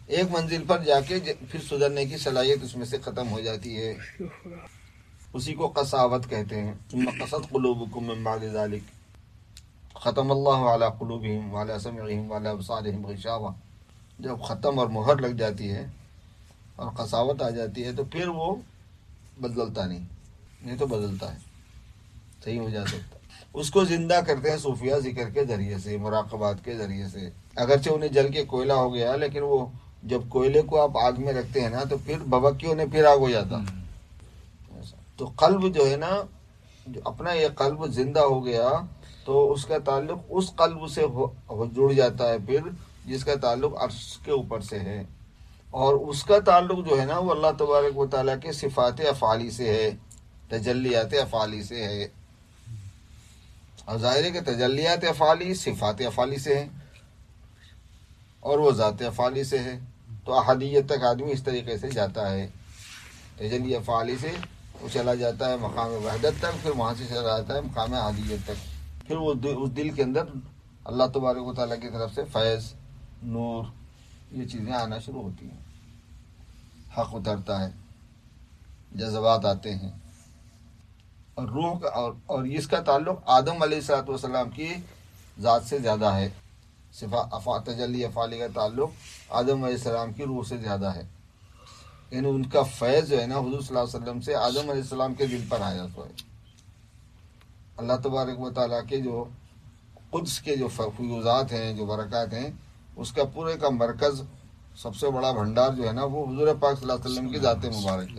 ایک منزل پر جا کے پھر سدھرنے کی صلاحیت اس میں سے ختم ہو جاتی ہے. اسی کو قساوت کہتے ہیں. ثم قست قلوبکم من بعد ذلک ختم اللہ علی قلوبہم وعلی سمعہم وعلی ابصارہم غشاوہ. جب ختم اور مہر لگ جاتی ہے اور قساوت آ جاتی ہے تو پھر وہ بدلتا نہیں، نہیں تو بدلتا ہے، صحیح ہو جا سکتا. اس کو زندہ کرتے ہیں صوفیہ ذکر کے ذریعے سے، مراقبات کے ذریعے سے. اگرچہ انہیں جل کے کوئلہ ہو گیا، لیکن وہ جب کوئلے کو آپ آگ میں رکھتے ہیں نا تو پھر بھبک انہیں پھر آگ ہو جاتا. تو قلب جو ہے نا، جو اپنا یہ قلب زندہ ہو گیا تو اس کا تعلق اس قلب سے ہو جڑ جاتا ہے پھر جس کا تعلق عرش کے اوپر سے ہے. اور اس کا تعلق جو ہے نا وہ اللہ تبارک و تعالیٰ کے صفات افعالی سے ہے، تجلیات افعالی سے ہے. اور ظاہر ہے کہ تجلیات افعالی صفات افعالی سے ہیں اور وہ ذات افعالی سے ہے. تو احدیت تک آدمی اس طریقے سے جاتا ہے، تجلی افعالی سے وہ چلا جاتا ہے مقام وحدت تک، پھر وہاں سے چلا جاتا ہے مقام احدیت تک. پھر وہ اس دل کے اندر اللہ تبارک و تعالیٰ کی طرف سے فیض، نور، یہ چیزیں آنا شروع ہوتی ہیں، حق اترتا ہے، جذبات آتے ہیں. اور روح کا اور, اور اس کا تعلق آدم علیہ الصلوۃ والسلام کی ذات سے زیادہ ہے. صفا تجلی افعالی کا تعلق آدم علیہ السلام کی روح سے زیادہ ہے. یعنی ان کا فیض جو ہے نا حضور صلی اللہ علیہ وسلم سے آدم علیہ السلام کے دل پر آیا تو ہے. اللہ تبارک و تعالیٰ کے جو قدس کے جو فیوزات ہیں، جو برکات ہیں، اس کا پورے کا مرکز، سب سے بڑا بھنڈار جو ہے نا وہ حضور پاک صلی اللہ علیہ وسلم کی ذات مبارک ہے.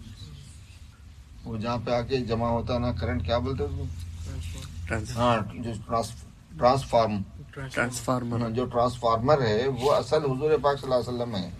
وہ جہاں پہ آ کے جمع ہوتا ہے نا کرنٹ، کیا بولتے ہیں اس کو؟ ہاں، جو ٹرانسفارم ٹرانسفارمر جو ٹرانسفارمر ہے وہ اصل حضور پاک صلی اللہ علیہ وسلم ہے.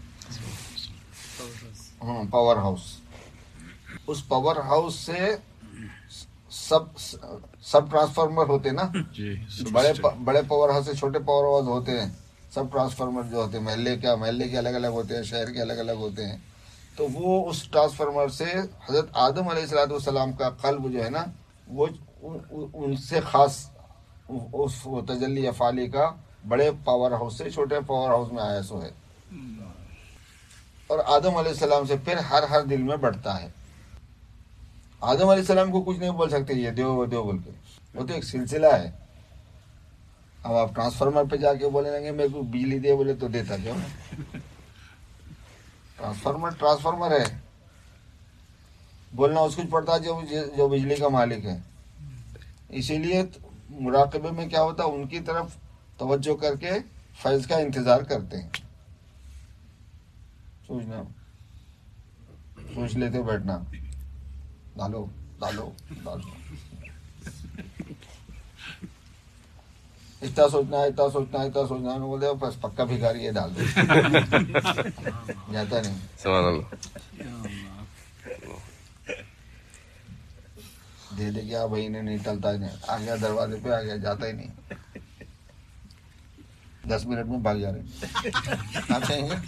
ہاں، پاور ہاؤس. اس پاور ہاؤس سے سب سب ٹرانسفارمر ہوتے نا، بڑے بڑے پاور ہاؤس سے چھوٹے پاور ہاؤس ہوتے ہیں. سب ٹرانسفارمر جو ہوتے ہیں محلے کیا محلے کے الگ الگ ہوتے ہیں، شہر کے الگ الگ ہوتے ہیں. تو وہ اس ٹرانسفارمر سے حضرت آدم علیہ الصلوۃ والسلام کا قلب جو ہے نا وہ ان سے خاص اس تجلی افعالی کا بڑے پاور ہاؤس سے چھوٹے پاور ہاؤس میں آیا سو ہے. اور آدم علیہ السلام سے پھر ہر ہر دل میں بڑھتا ہے. آدم علیہ السلام کو کچھ نہیں بول سکتے یہ دیو وہ دیو بول کے، وہ تو ایک سلسلہ ہے. اب آپ ٹرانسفارمر پہ جا کے بولنے لگے میرے کو بجلی دے بولے تو دیتا کیوں؟ ٹرانسفارمر ٹرانسفارمر ہے، بولنا اس کچھ پڑتا ہے جو جو بجلی کا مالک ہے. اسی لیے مراقبے میں کیا ہوتا ہے، ان کی طرف توجہ کر کے فیض کا انتظار کرتے ہیں. سوچنا سوچ لیتے بیٹھنا، ڈالو ڈالو ڈالو، اتنا سوچنا ہے اتنا سوچنا ہے اتنا سوچنا ہے. بولتے بس پکا بھکاری ہے، ڈال دو. جاتا نہیں. سبحان اللہ. دے دے گیا بھائی نے، نہیں ٹلتا ہی نہیں. آ گیا دروازے پہ، آ گیا، جاتا ہی نہیں. دس منٹ میں بھاگ جا رہے آپ چاہیں گے.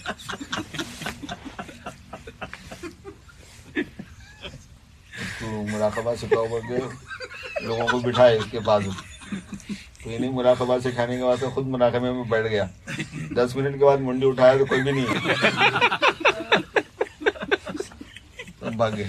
تو مراقبہ سکھاؤ بول کے لوگوں کو بٹھائے، اس کے بعد تو یہ نہیں مراقبہ سکھانے کے بعد خود مراقبے میں بیٹھ گیا. دس منٹ کے بعد منڈی اٹھایا تو کوئی بھی نہیں ہے، بھاگے.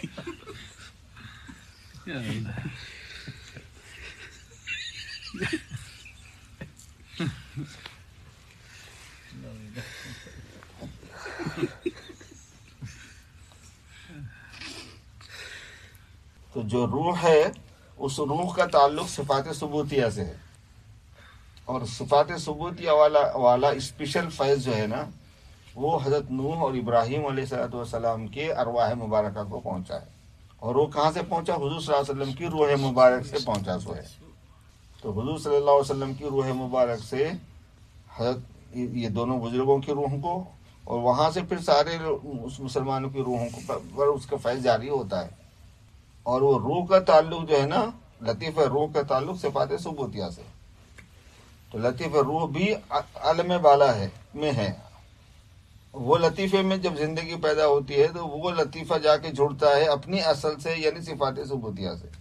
تو جو روح ہے اس روح کا تعلق صفات ثبوتیہ سے ہے. اور صفات ثبوتیہ والا والا اسپیشل فیض جو ہے نا وہ حضرت نوح اور ابراہیم علیہ الصلوۃ والسلام کے ارواح مبارکہ کو پہنچا ہے. اور وہ کہاں سے پہنچا؟ حضور صلی اللہ علیہ وسلم کی روح مبارک سے پہنچا سو ہے. تو حضور صلی اللہ علیہ وسلم کی روح مبارک سے حضرت یہ دونوں بزرگوں کی روح کو، اور وہاں سے پھر سارے اس مسلمانوں کی روحوں کو پر اس کا فیض جاری ہوتا ہے. اور وہ روح کا تعلق جو ہے نا، لطیفہ روح کا تعلق صفات ثبوتیہ سے. تو لطیفہ روح بھی عالم بالا ہے میں ہے. وہ لطیفے میں جب زندگی پیدا ہوتی ہے تو وہ لطیفہ جا کے جڑتا ہے اپنی اصل سے، یعنی صفات ثبوتیہ سے.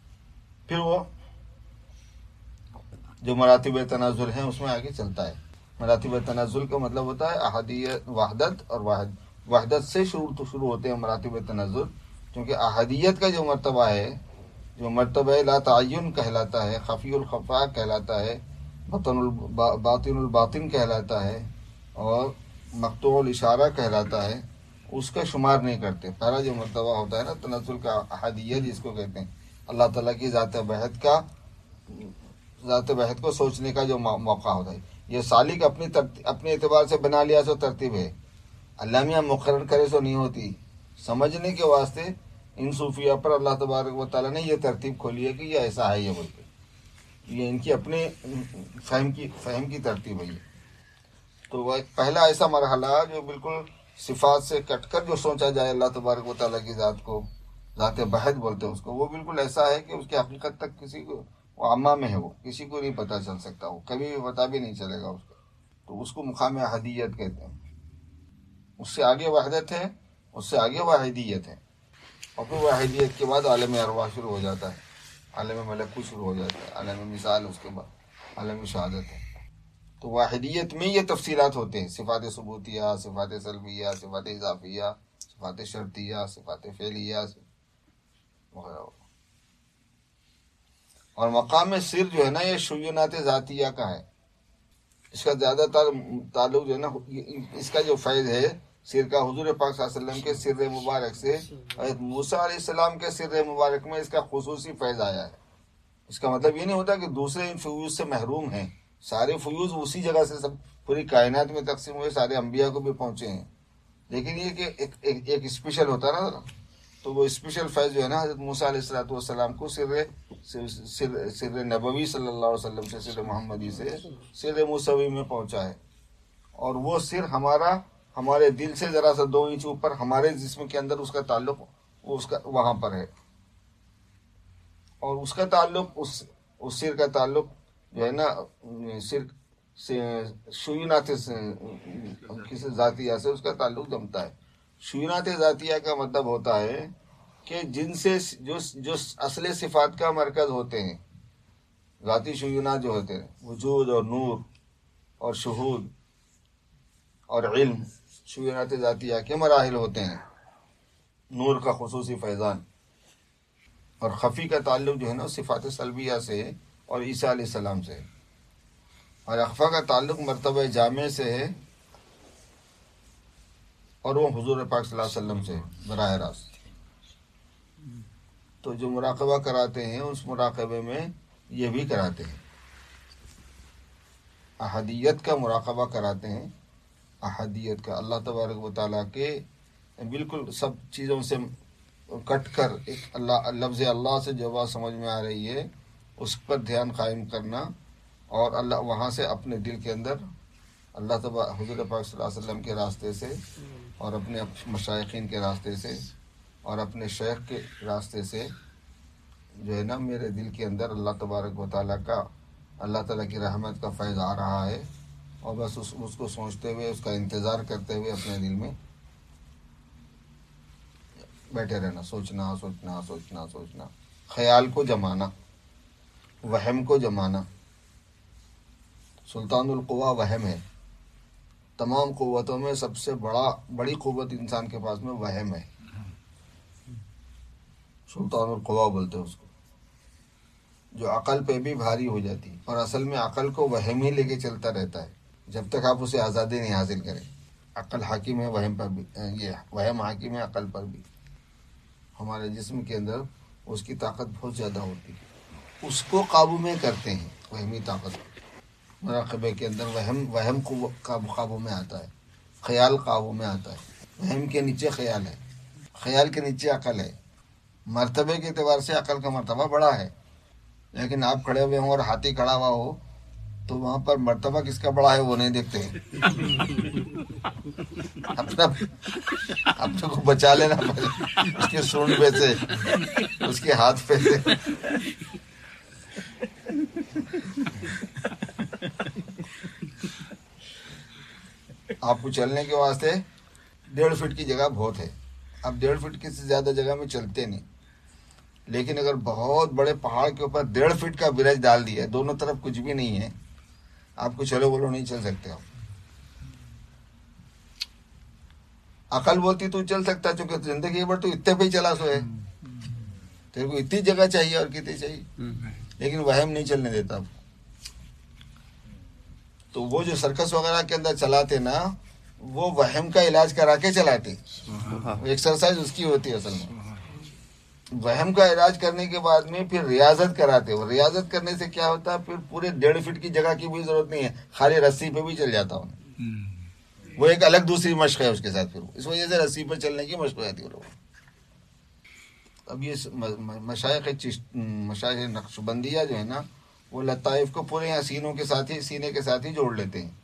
پھر وہ جو مراتب تنازل ہیں اس میں آگے چلتا ہے. مراتب تنزل کا مطلب ہوتا ہے احدیت، وحدت اور واحد، وحدت سے شروع تو شروع ہوتے ہیں مراتب تنزل، کیونکہ احدیت کا جو مرتبہ ہے، جو مرتبہ لا تعین کہلاتا ہے، خفی الخفا کہلاتا ہے، باطن الب- باطن الباطن کہلاتا ہے، اور مقطوع الاشارہ کہلاتا ہے، اس کا شمار نہیں کرتے۔ پہلا جو مرتبہ ہوتا ہے نا تنزل کا، احدیت جس کو کہتے ہیں، اللہ تعالیٰ کی ذات بحت کا، ذات بحت کو سوچنے کا جو مو- موقع ہوتا ہے، یہ سالک اپنی ترتیب اپنے اعتبار سے بنا لیا سو ترتیب ہے، اللہ میاں مقرر کرے سو نہیں ہوتی۔ سمجھنے کے واسطے ان صوفیہ پر اللہ تبارک و تعالیٰ نے یہ ترتیب کھولی ہے کہ یہ ایسا ہے، یہ بول کے یہ ان کی اپنے فہم کی فہم کی ترتیب ہے یہ۔ تو وہ ایک پہلا ایسا مرحلہ جو بالکل صفات سے کٹ کر جو سوچا جائے اللہ تبارک و تعالیٰ کی ذات کو، ذات بحث بولتے ہیں اس کو، وہ بالکل ایسا ہے کہ اس کی حقیقت تک کسی کو، وہ عامہ میں ہے، وہ کسی کو نہیں پتہ چل سکتا، وہ کبھی بھی پتہ بھی نہیں چلے گا اس کو، تو اس کو مقام احدیت کہتے ہیں۔ اس سے آگے وحدت ہے، اس سے آگے واحدیت ہے، اور پھر واحدیت کے بعد عالم ارواح شروع ہو جاتا ہے، عالم ملکوت شروع ہو جاتا ہے، عالم مثال، اس کے بعد عالم شہادت ہے۔ تو واحدیت میں یہ تفصیلات ہوتے ہیں، صفات ثبوتیہ، صفات سلبیہ، صفات اضافیہ، صفات شرطیہ، صفات فعلیہ وغیرہ۔ اور مقام سر جو ہے نا یہ شیونات ذاتیہ کا ہے، اس کا زیادہ تر تعلق جو ہے نا، اس کا جو فیض ہے سر کا، حضور پاک صلی اللہ علیہ وسلم کے سر مبارک سے، حضرت موسیٰ علیہ السلام کے سر مبارک میں اس کا خصوصی فیض آیا ہے۔ اس کا مطلب یہ نہیں ہوتا کہ دوسرے ان فیوز سے محروم ہیں، سارے فیوز اسی جگہ سے سب پوری کائنات میں تقسیم ہوئے، سارے انبیاء کو بھی پہنچے ہیں، لیکن یہ کہ ایک ایک, ایک اسپیشل ہوتا نا، تو وہ اسپیشل فیض جو ہے نا حضرت موسیٰ علیہ الصلوۃ والسلام کو سر سر سر نبوی صلی اللہ علیہ وسلم سے، سر محمدی سے سر موسوی میں پہنچا ہے، اور وہ سر ہمارا ہمارے دل سے ذرا سا دو انچ اوپر ہمارے جسم کے اندر اس کا تعلق، وہ اس کا وہاں پر ہے، اور اس کا تعلق اس اس سر کا تعلق جو ہے نا سر سے شیونات کسی ذاتیہ سے اس کا تعلق جمتا ہے۔ شیونات ذاتیہ کا مطلب ہوتا ہے کہ جن سے جو جو اصل صفات کا مرکز ہوتے ہیں، ذاتی شیونات جو ہوتے ہیں، وجود اور نور اور شہود اور علم، شیونات ذاتیہ کے مراحل ہوتے ہیں، نور کا خصوصی فیضان، اور خفی کا تعلق جو ہے نا صفات سلبیہ سے اور عیسیٰ علیہ السلام سے، اور اخفا کا تعلق مرتبہ جامع سے ہے، اور وہ حضور پاک صلی اللہ علیہ وسلم سے براہ راست۔ تو جو مراقبہ کراتے ہیں اس مراقبے میں یہ بھی کراتے ہیں، احدیت کا مراقبہ کراتے ہیں، احدیت کا، اللہ تبارک و تعالیٰ کے بالکل سب چیزوں سے کٹ کر ایک اللہ، لفظ اللہ سے جو بات سمجھ میں آ رہی ہے اس پر دھیان قائم کرنا، اور اللہ وہاں سے اپنے دل کے اندر اللہ تبارک حضور پاک صلی اللہ علیہ وسلم کے راستے سے، اور اپنے مشائخین کے راستے سے، اور اپنے شیخ کے راستے سے جو ہے نا میرے دل کے اندر اللہ تبارک و تعالیٰ کا، اللہ تعالیٰ کی رحمت کا فیض آ رہا ہے، اور بس اس اس کو سوچتے ہوئے، اس کا انتظار کرتے ہوئے اپنے دل میں بیٹھے رہنا، سوچنا سوچنا سوچنا سوچنا، خیال کو جمانا، وہم کو جمانا۔ سلطان القوا وہم ہے، تمام قوتوں میں سب سے بڑا بڑی قوت انسان کے پاس میں وہم ہے، سلطان القوا بولتے ہیں اس کو، جو عقل پہ بھی بھاری ہو جاتی ہے، اور اصل میں عقل کو وہم ہی لے کے چلتا رہتا ہے جب تک آپ اسے آزادی نہیں حاصل کریں۔ عقل حاکم ہے وہم پر بھی، یہ وہم حاکم ہے عقل پر بھی۔ ہمارے جسم کے اندر اس کی طاقت بہت زیادہ ہوتی ہے، اس کو قابو میں کرتے ہیں، وہمی طاقت مراقبے کے اندر وہم وہم قابو میں آتا ہے، خیال قابو میں آتا ہے، وہم کے نیچے خیال ہے، خیال کے نیچے عقل ہے۔ مرتبے کے اعتبار سے عقل کا مرتبہ بڑا ہے، لیکن آپ کھڑے ہوئے ہوں اور ہاتھی کھڑا ہوا ہو تو وہاں پر مرتبہ کس کا بڑا ہے وہ نہیں دیکھتے ہیں، اپنا اپنے کو بچا لینا پہلے، اس کے سونڈ پہ سے، اس کے ہاتھ پہ سے۔ آپ کو چلنے کے واسطے ڈیڑھ فٹ کی جگہ بہت ہے، اب ڈیڑھ فٹ کی سے زیادہ جگہ میں چلتے نہیں، لیکن اگر بہت بڑے پہاڑ کے اوپر ڈیڑھ فٹ کا برج ڈال دیا، دونوں طرف کچھ بھی نہیں ہے، آپ کو چلو بولو نہیں چل سکتے آپ. عقل بولتی تو چل سکتا چونکہ زندگی بھر تو اتنے پہ ہی چلا سو ہے, تیرے کو اتنی جگہ چاہیے اور کتنی چاہیے, لیکن وہم نہیں چلنے دیتا. تو وہ جو سرکس وغیرہ کے اندر چلاتے نا, وہ وہم کا علاج کرا کے چلاتے, ایکسرسائز اس کی ہوتی ہے اصل میں. وہم کا علاج کرنے کے بعد میں پھر ریاضت کراتے. وہ ریاضت کرنے سے کیا ہوتا ہے, پھر پورے ڈیڑھ فٹ کی جگہ کی بھی ضرورت نہیں ہے, خالی رسی پہ بھی چل جاتا ہوں. وہ ایک الگ دوسری مشق ہے اس کے ساتھ. پھر اس وجہ سے رسی پر چلنے کی مشق ہو جاتی ہے لوگوں. اب یہ مشائخ مشائخ نقشبندیہ جو ہے نا, وہ لطائف کو پورے یہاں سینوں کے ساتھ ہی سینے کے ساتھ ہی جوڑ لیتے ہیں.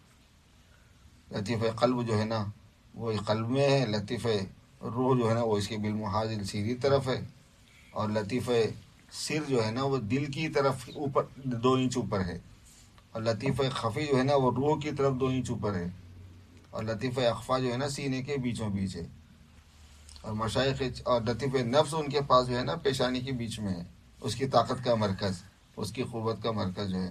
لطیفہ قلب جو ہے نا وہ قلب میں ہے, لطیفہ روح جو ہے نا وہ اس کے بالمحاذل سیدھی طرف ہے, اور لطیفہ سر جو ہے نا وہ دل کی طرف اوپر دو انچ اوپر ہے, اور لطیفہ خفی جو ہے نا وہ روح کی طرف دو انچ اوپر ہے, اور لطیفہ اخفا جو ہے نا سینے کے بیچوں بیچ ہے. اور مشائخ اور لطیفہ نفس ان کے پاس جو ہے نا پیشانی کے بیچ میں ہے, اس کی طاقت کا مرکز, اس کی قوت کا مرکز جو ہے.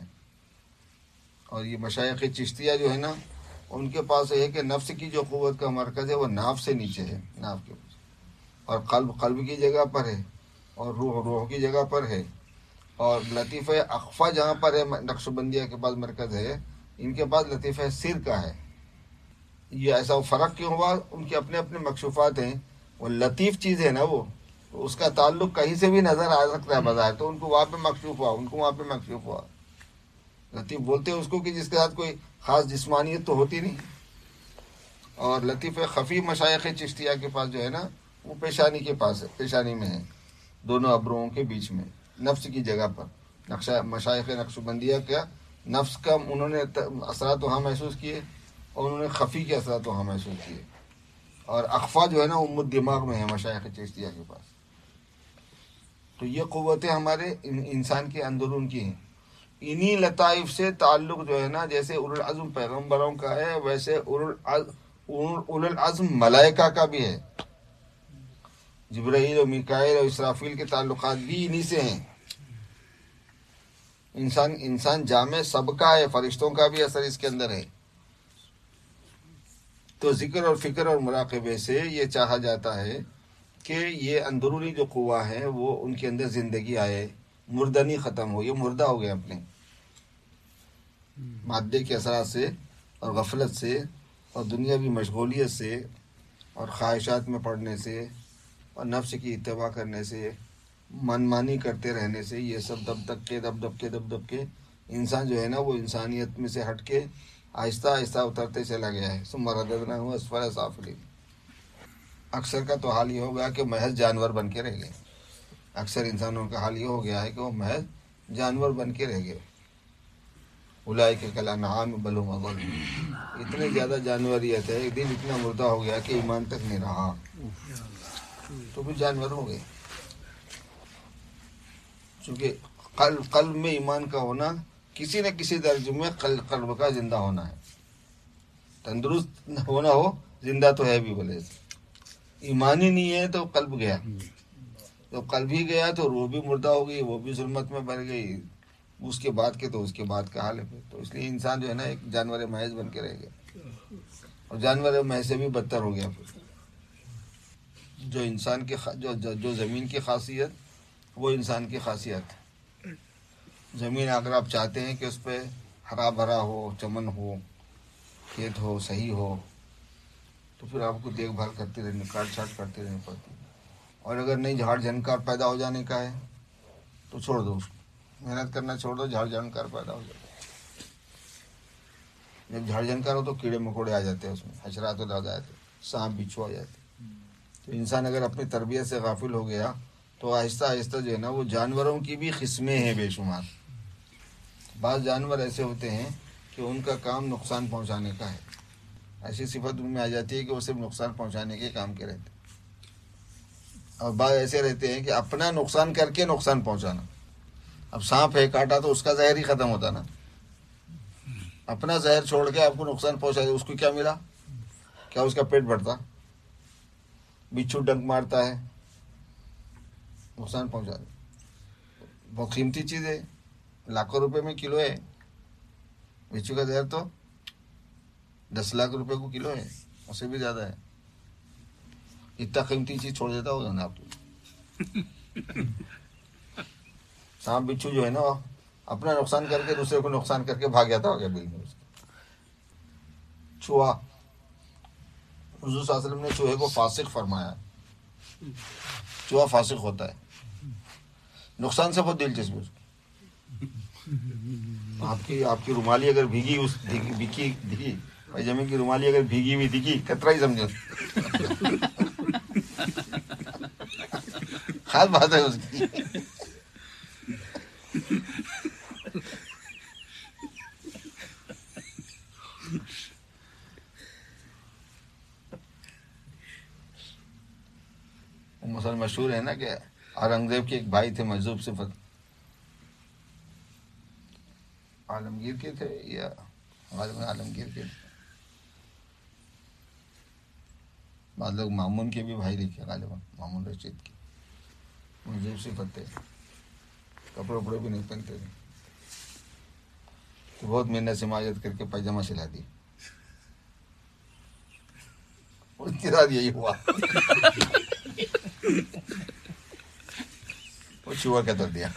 اور یہ مشائخ چشتیہ جو ہے نا ان کے پاس ہے کہ نفس کی جو قوت کا مرکز ہے وہ ناف سے نیچے ہے, ناف کے اوپر, اور قلب قلب کی جگہ پر ہے, اور روح روح کی جگہ پر ہے. اور لطیفہ اخفا جہاں پر ہے نقشبندیہ کے پاس مرکز ہے, ان کے پاس لطیفہ سر کا ہے. یہ ایسا فرق کیوں ہوا, ان کے اپنے اپنے مکشوفات ہیں. وہ لطیف چیز ہے نا, وہ اس کا تعلق کہیں سے بھی نظر آ سکتا ہے بظاہر, تو ان کو وہاں پہ مکشوف ہوا, ان کو وہاں پہ مکشوف ہوا. لطیف بولتے ہیں اس کو کہ جس کے ساتھ کوئی خاص جسمانیت تو ہوتی نہیں. اور لطیف خفی مشائخ چشتیہ کے پاس جو ہے نا وہ پیشانی کے پاس ہے, پیشانی میں ہے, دونوں ابروؤں کے بیچ میں, نفس کی جگہ پر. نقشہ مشائخ نقشبندیہ کا نفس کا انہوں نے اثرات وہاں محسوس کیے, اور انہوں نے خفی کے اثرات وہاں محسوس کیے. اور اخفا جو ہے نا ام دماغ میں ہے مشائخ چشتیہ کے پاس. تو یہ قوتیں ہمارے انسان کے اندرون کی ہیں. انہی لطائف سے تعلق جو ہے نا, جیسے اولو العزم پیغمبروں کا ہے, ویسے اولو العزم ملائکہ کا بھی ہے. جبرائیل و میکائیل اور اسرافیل کے تعلقات بھی انہی سے ہیں. انسان انسان جامع سب کا ہے, فرشتوں کا بھی اثر اس کے اندر ہے. تو ذکر اور فکر اور مراقبے سے یہ چاہا جاتا ہے کہ یہ اندرونی جو قوہ ہے وہ ان کے اندر زندگی آئے, مردنی ختم ہو. یہ مردہ ہو گئے اپنے مادے کے اثرات سے اور غفلت سے اور دنیاوی مشغولیت سے اور خواہشات میں پڑنے سے اور نفس کی اتباع کرنے سے, من مانی کرتے رہنے سے, یہ سب دب دب کے دب دب کے دب دب کے انسان جو ہے نا وہ انسانیت میں سے ہٹ کے آہستہ آہستہ اترتے چلا گیا ہے. ثم رددناہ اسفل سافلین. اکثر کا تو حال یہ ہو گیا کہ محض جانور بن کے رہ گئے. اکثر انسانوں کا حال یہ ہو گیا ہے کہ وہ محض جانور بن کے رہ گئے. اولئک کالانعام بل هم اضل. اتنے زیادہ جانوریت ہے, ایک دن اتنا مردہ ہو گیا کہ ایمان تک نہیں رہا, تو بھی جانور ہو گئے. چونکہ قلب قلب میں ایمان کا ہونا کسی نہ کسی درجے میں قلب کا زندہ ہونا ہے. تندرست ہونا ہو, زندہ تو ہے بھی بولے. ایمان ہی نہیں ہے تو قلب گیا, تو قلب ہی گیا تو روح بھی مردہ ہو گئی, وہ بھی ظلمت میں بھر گئی. اس کے بعد کے تو اس کے بعد کا حال ہے. تو اس لیے انسان جو ہے نا ایک جانور محض بن کے رہ گیا, اور جانور محض سے بھی بدتر ہو گیا. پھر جو انسان کی جو جو زمین کی خاصیت وہ انسان کی خاصیت. زمین اگر آپ چاہتے ہیں کہ اس پہ ہرا بھرا ہو, چمن ہو, کھیت ہو, صحیح ہو, تو پھر آپ کو دیکھ بھال کرتے رہنے, کاٹ چھاٹ کرتے رہنے پڑتی. اور اگر نہیں جھاڑ جھنکار پیدا ہو جانے کا ہے تو چھوڑ دو اس کو, محنت کرنا چھوڑ دو, جھاڑ جھنکار پیدا ہو جاتا ہے. جب جھاڑ جھنکار ہو تو کیڑے مکوڑے آ جاتے ہیں اس میں, حشرات آ جاتے ہیں, سانپ بچھو آ جاتے. تو انسان اگر اپنی تربیت سے غافل ہو گیا تو آہستہ آہستہ جو ہے نا وہ جانوروں کی بھی قسمیں ہیں بے شمار. بعض جانور ایسے ہوتے ہیں کہ ان کا کام نقصان پہنچانے کا ہے. ایسی صفت ان میں آ جاتی ہے کہ وہ صرف نقصان پہنچانے کے کام کے رہتے ہیں. اور بعض ایسے رہتے ہیں کہ اپنا نقصان کر کے نقصان پہنچانا. اب سانپ ہے, کاٹا تو اس کا زہر ہی ختم ہوتا نا, اپنا زہر چھوڑ کے آپ کو نقصان پہنچا دے, اس کو کیا ملا؟ کیا اس کا پیٹ بھرتا؟ بچھو ڈنک مارتا ہے, نقصان پہنچا دے. بہت قیمتی چیز ہے, لاکھوں روپے میں کلو ہے, بچھو کا زہر تو دس لاکھ روپے کو کلو ہے، اس سے بھی زیادہ ہے. اتنا قیمتی چیز چھوڑ دیتا ہوگا نا آپ. سانپ بچھو جو ہے نا اپنا نقصان کر کے دوسرے کو نقصان کر کے بھاگ جاتا ہوگا بل میں. چوہا، حضور صلی اللہ علیہ وسلم نے چوہے کو فاسق فرمایا. چوہا فاسق ہوتا ہے، نقصان سے بہت دلچسپی اس کی. آپ کی آپ کی رومالی اگر بھیگی اس بھیگی دکھی پیجامے کی رومالی اگر بھیگی ہوئی دکھی کترا ہی سمجھو خاص بات ہے اس کی. مسلم مشہور ہے نا کہ اورنگزیب کے ایک بھائی تھے مجذوب صفت، عالمگیر کے تھے یا غالباً عالمگیر کے تھے، بعض لوگ مامون کے بھی بھائی لکھے، غالباً مامون رشید کے. مجذوب صفت تھے، کپڑے وپڑے بھی نہیں پہنتے تھے، تو بہت محنت سے ماجت کر کے پائجامہ سلا دی. اس کے ساتھ یہی ہوا. وہ چوہا کا کر دیا.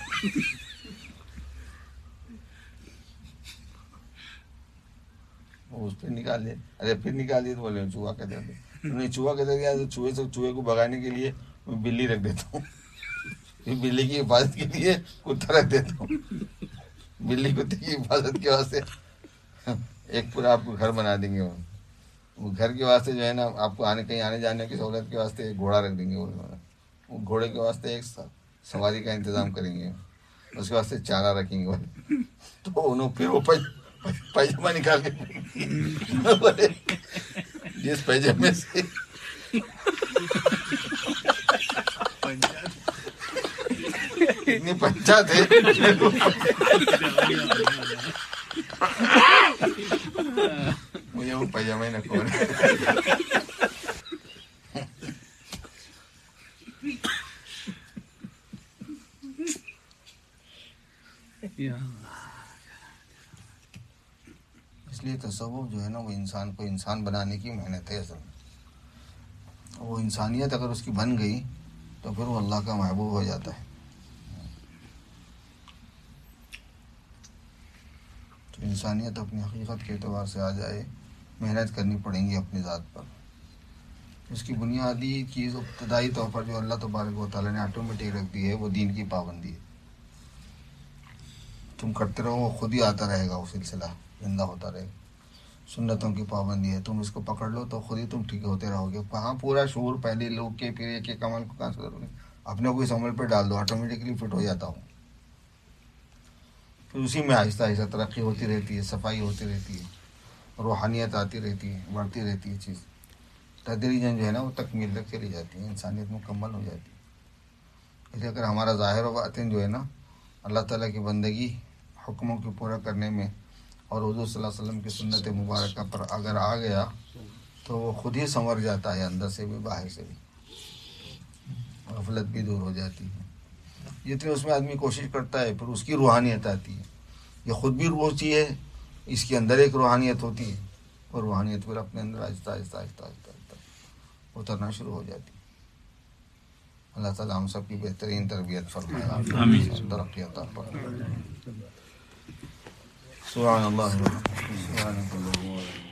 اس پہ نکال دیا، ارے پھر نکال دیا تو بولے چوہا کا دے دیا. انہوں نے چوہا کا دے دیا تو چوہے سے چوہے کو بھگانے کے لیے میں بلی رکھ دیتا ہوں، پھر بلی کی حفاظت کے لیے کتا رکھ دیتا ہوں. بلی کتے کی حفاظت کے واسطے ایک پورا آپ کو گھر بنا دیں گے. وہ گھر کے واسطے جو ہے نا آپ کو آنے کہیں آنے جانے کی سہولت کے واسطے ایک گھوڑا رکھ دیں گے. وہ گھوڑے کے واسطے ایک سواری کا انتظام کریں گے، اس کے واسطے چارہ رکھیں گے. تو انہوں پھر وہ پیجامہ نکال کے جس پیجامے سے اتنی پنچات ہے مجھے وہ پیجامہ ہی نہ کھول. اس لیے تصوف جو ہے نا وہ انسان کو انسان بنانے کی محنت ہے. اصل میں وہ انسانیت اگر اس کی بن گئی تو پھر وہ اللہ کا محبوب ہو جاتا ہے. تو انسانیت اپنی حقیقت کے اعتبار سے آ جائے، محنت کرنی پڑیں گی اپنی ذات پر. اس کی بنیادی چیز ابتدائی طور پر جو اللہ تبارک و تعالیٰ نے آٹومیٹک رکھ دی ہے وہ دین کی پابندی ہے. تم کرتے رہو وہ خود ہی آتا رہے گا، وہ سلسلہ زندہ ہوتا رہے گا. سنتوں کی پابندی ہے، تم اس کو پکڑ لو تو خود ہی تم ٹھیک ہوتے رہو گے. کہاں پورا شعور پہلے لوگ کے پھر ایک ایک عمل کو کہاں سے کرو گے؟ اپنے کو اس عمل پہ ڈال دو، آٹومیٹکلی فٹ ہو جاتا ہوں. پھر اسی میں آہستہ آہستہ ترقی ہوتی رہتی ہے، صفائی ہوتی رہتی ہے، روحانیت آتی رہتی ہے، بڑھتی رہتی ہے. چیز تدریجاً جو ہے نا وہ تکمیل تک چلی جاتی ہے، انسانیت مکمل ہو جاتی ہے. اس لیے اگر ہمارا ظاہر و باطن جو ہے نا اللہ تعالیٰ کی بندگی حکموں کو پورا کرنے میں اور حضور صلی اللہ علیہ وسلم کی سنت مبارکہ پر اگر آ گیا تو وہ خود ہی سنور جاتا ہے، اندر سے بھی باہر سے بھی. غفلت بھی دور ہو جاتی ہے. جتنے اس میں آدمی کوشش کرتا ہے پھر اس کی روحانیت آتی ہے. یہ خود بھی روح ہوتی ہے، اس کے اندر ایک روحانیت ہوتی ہے، اور روحانیت پھر اپنے اندر آہستہ آہستہ آہستہ آہستہ آہستہ اترنا شروع ہو جاتی ہے. اللہ تعالیٰ ہم سب کی بہترین تربیت فرمائے، ترقی عطا فرمائے. سبحان اللہ سبحان اللہ.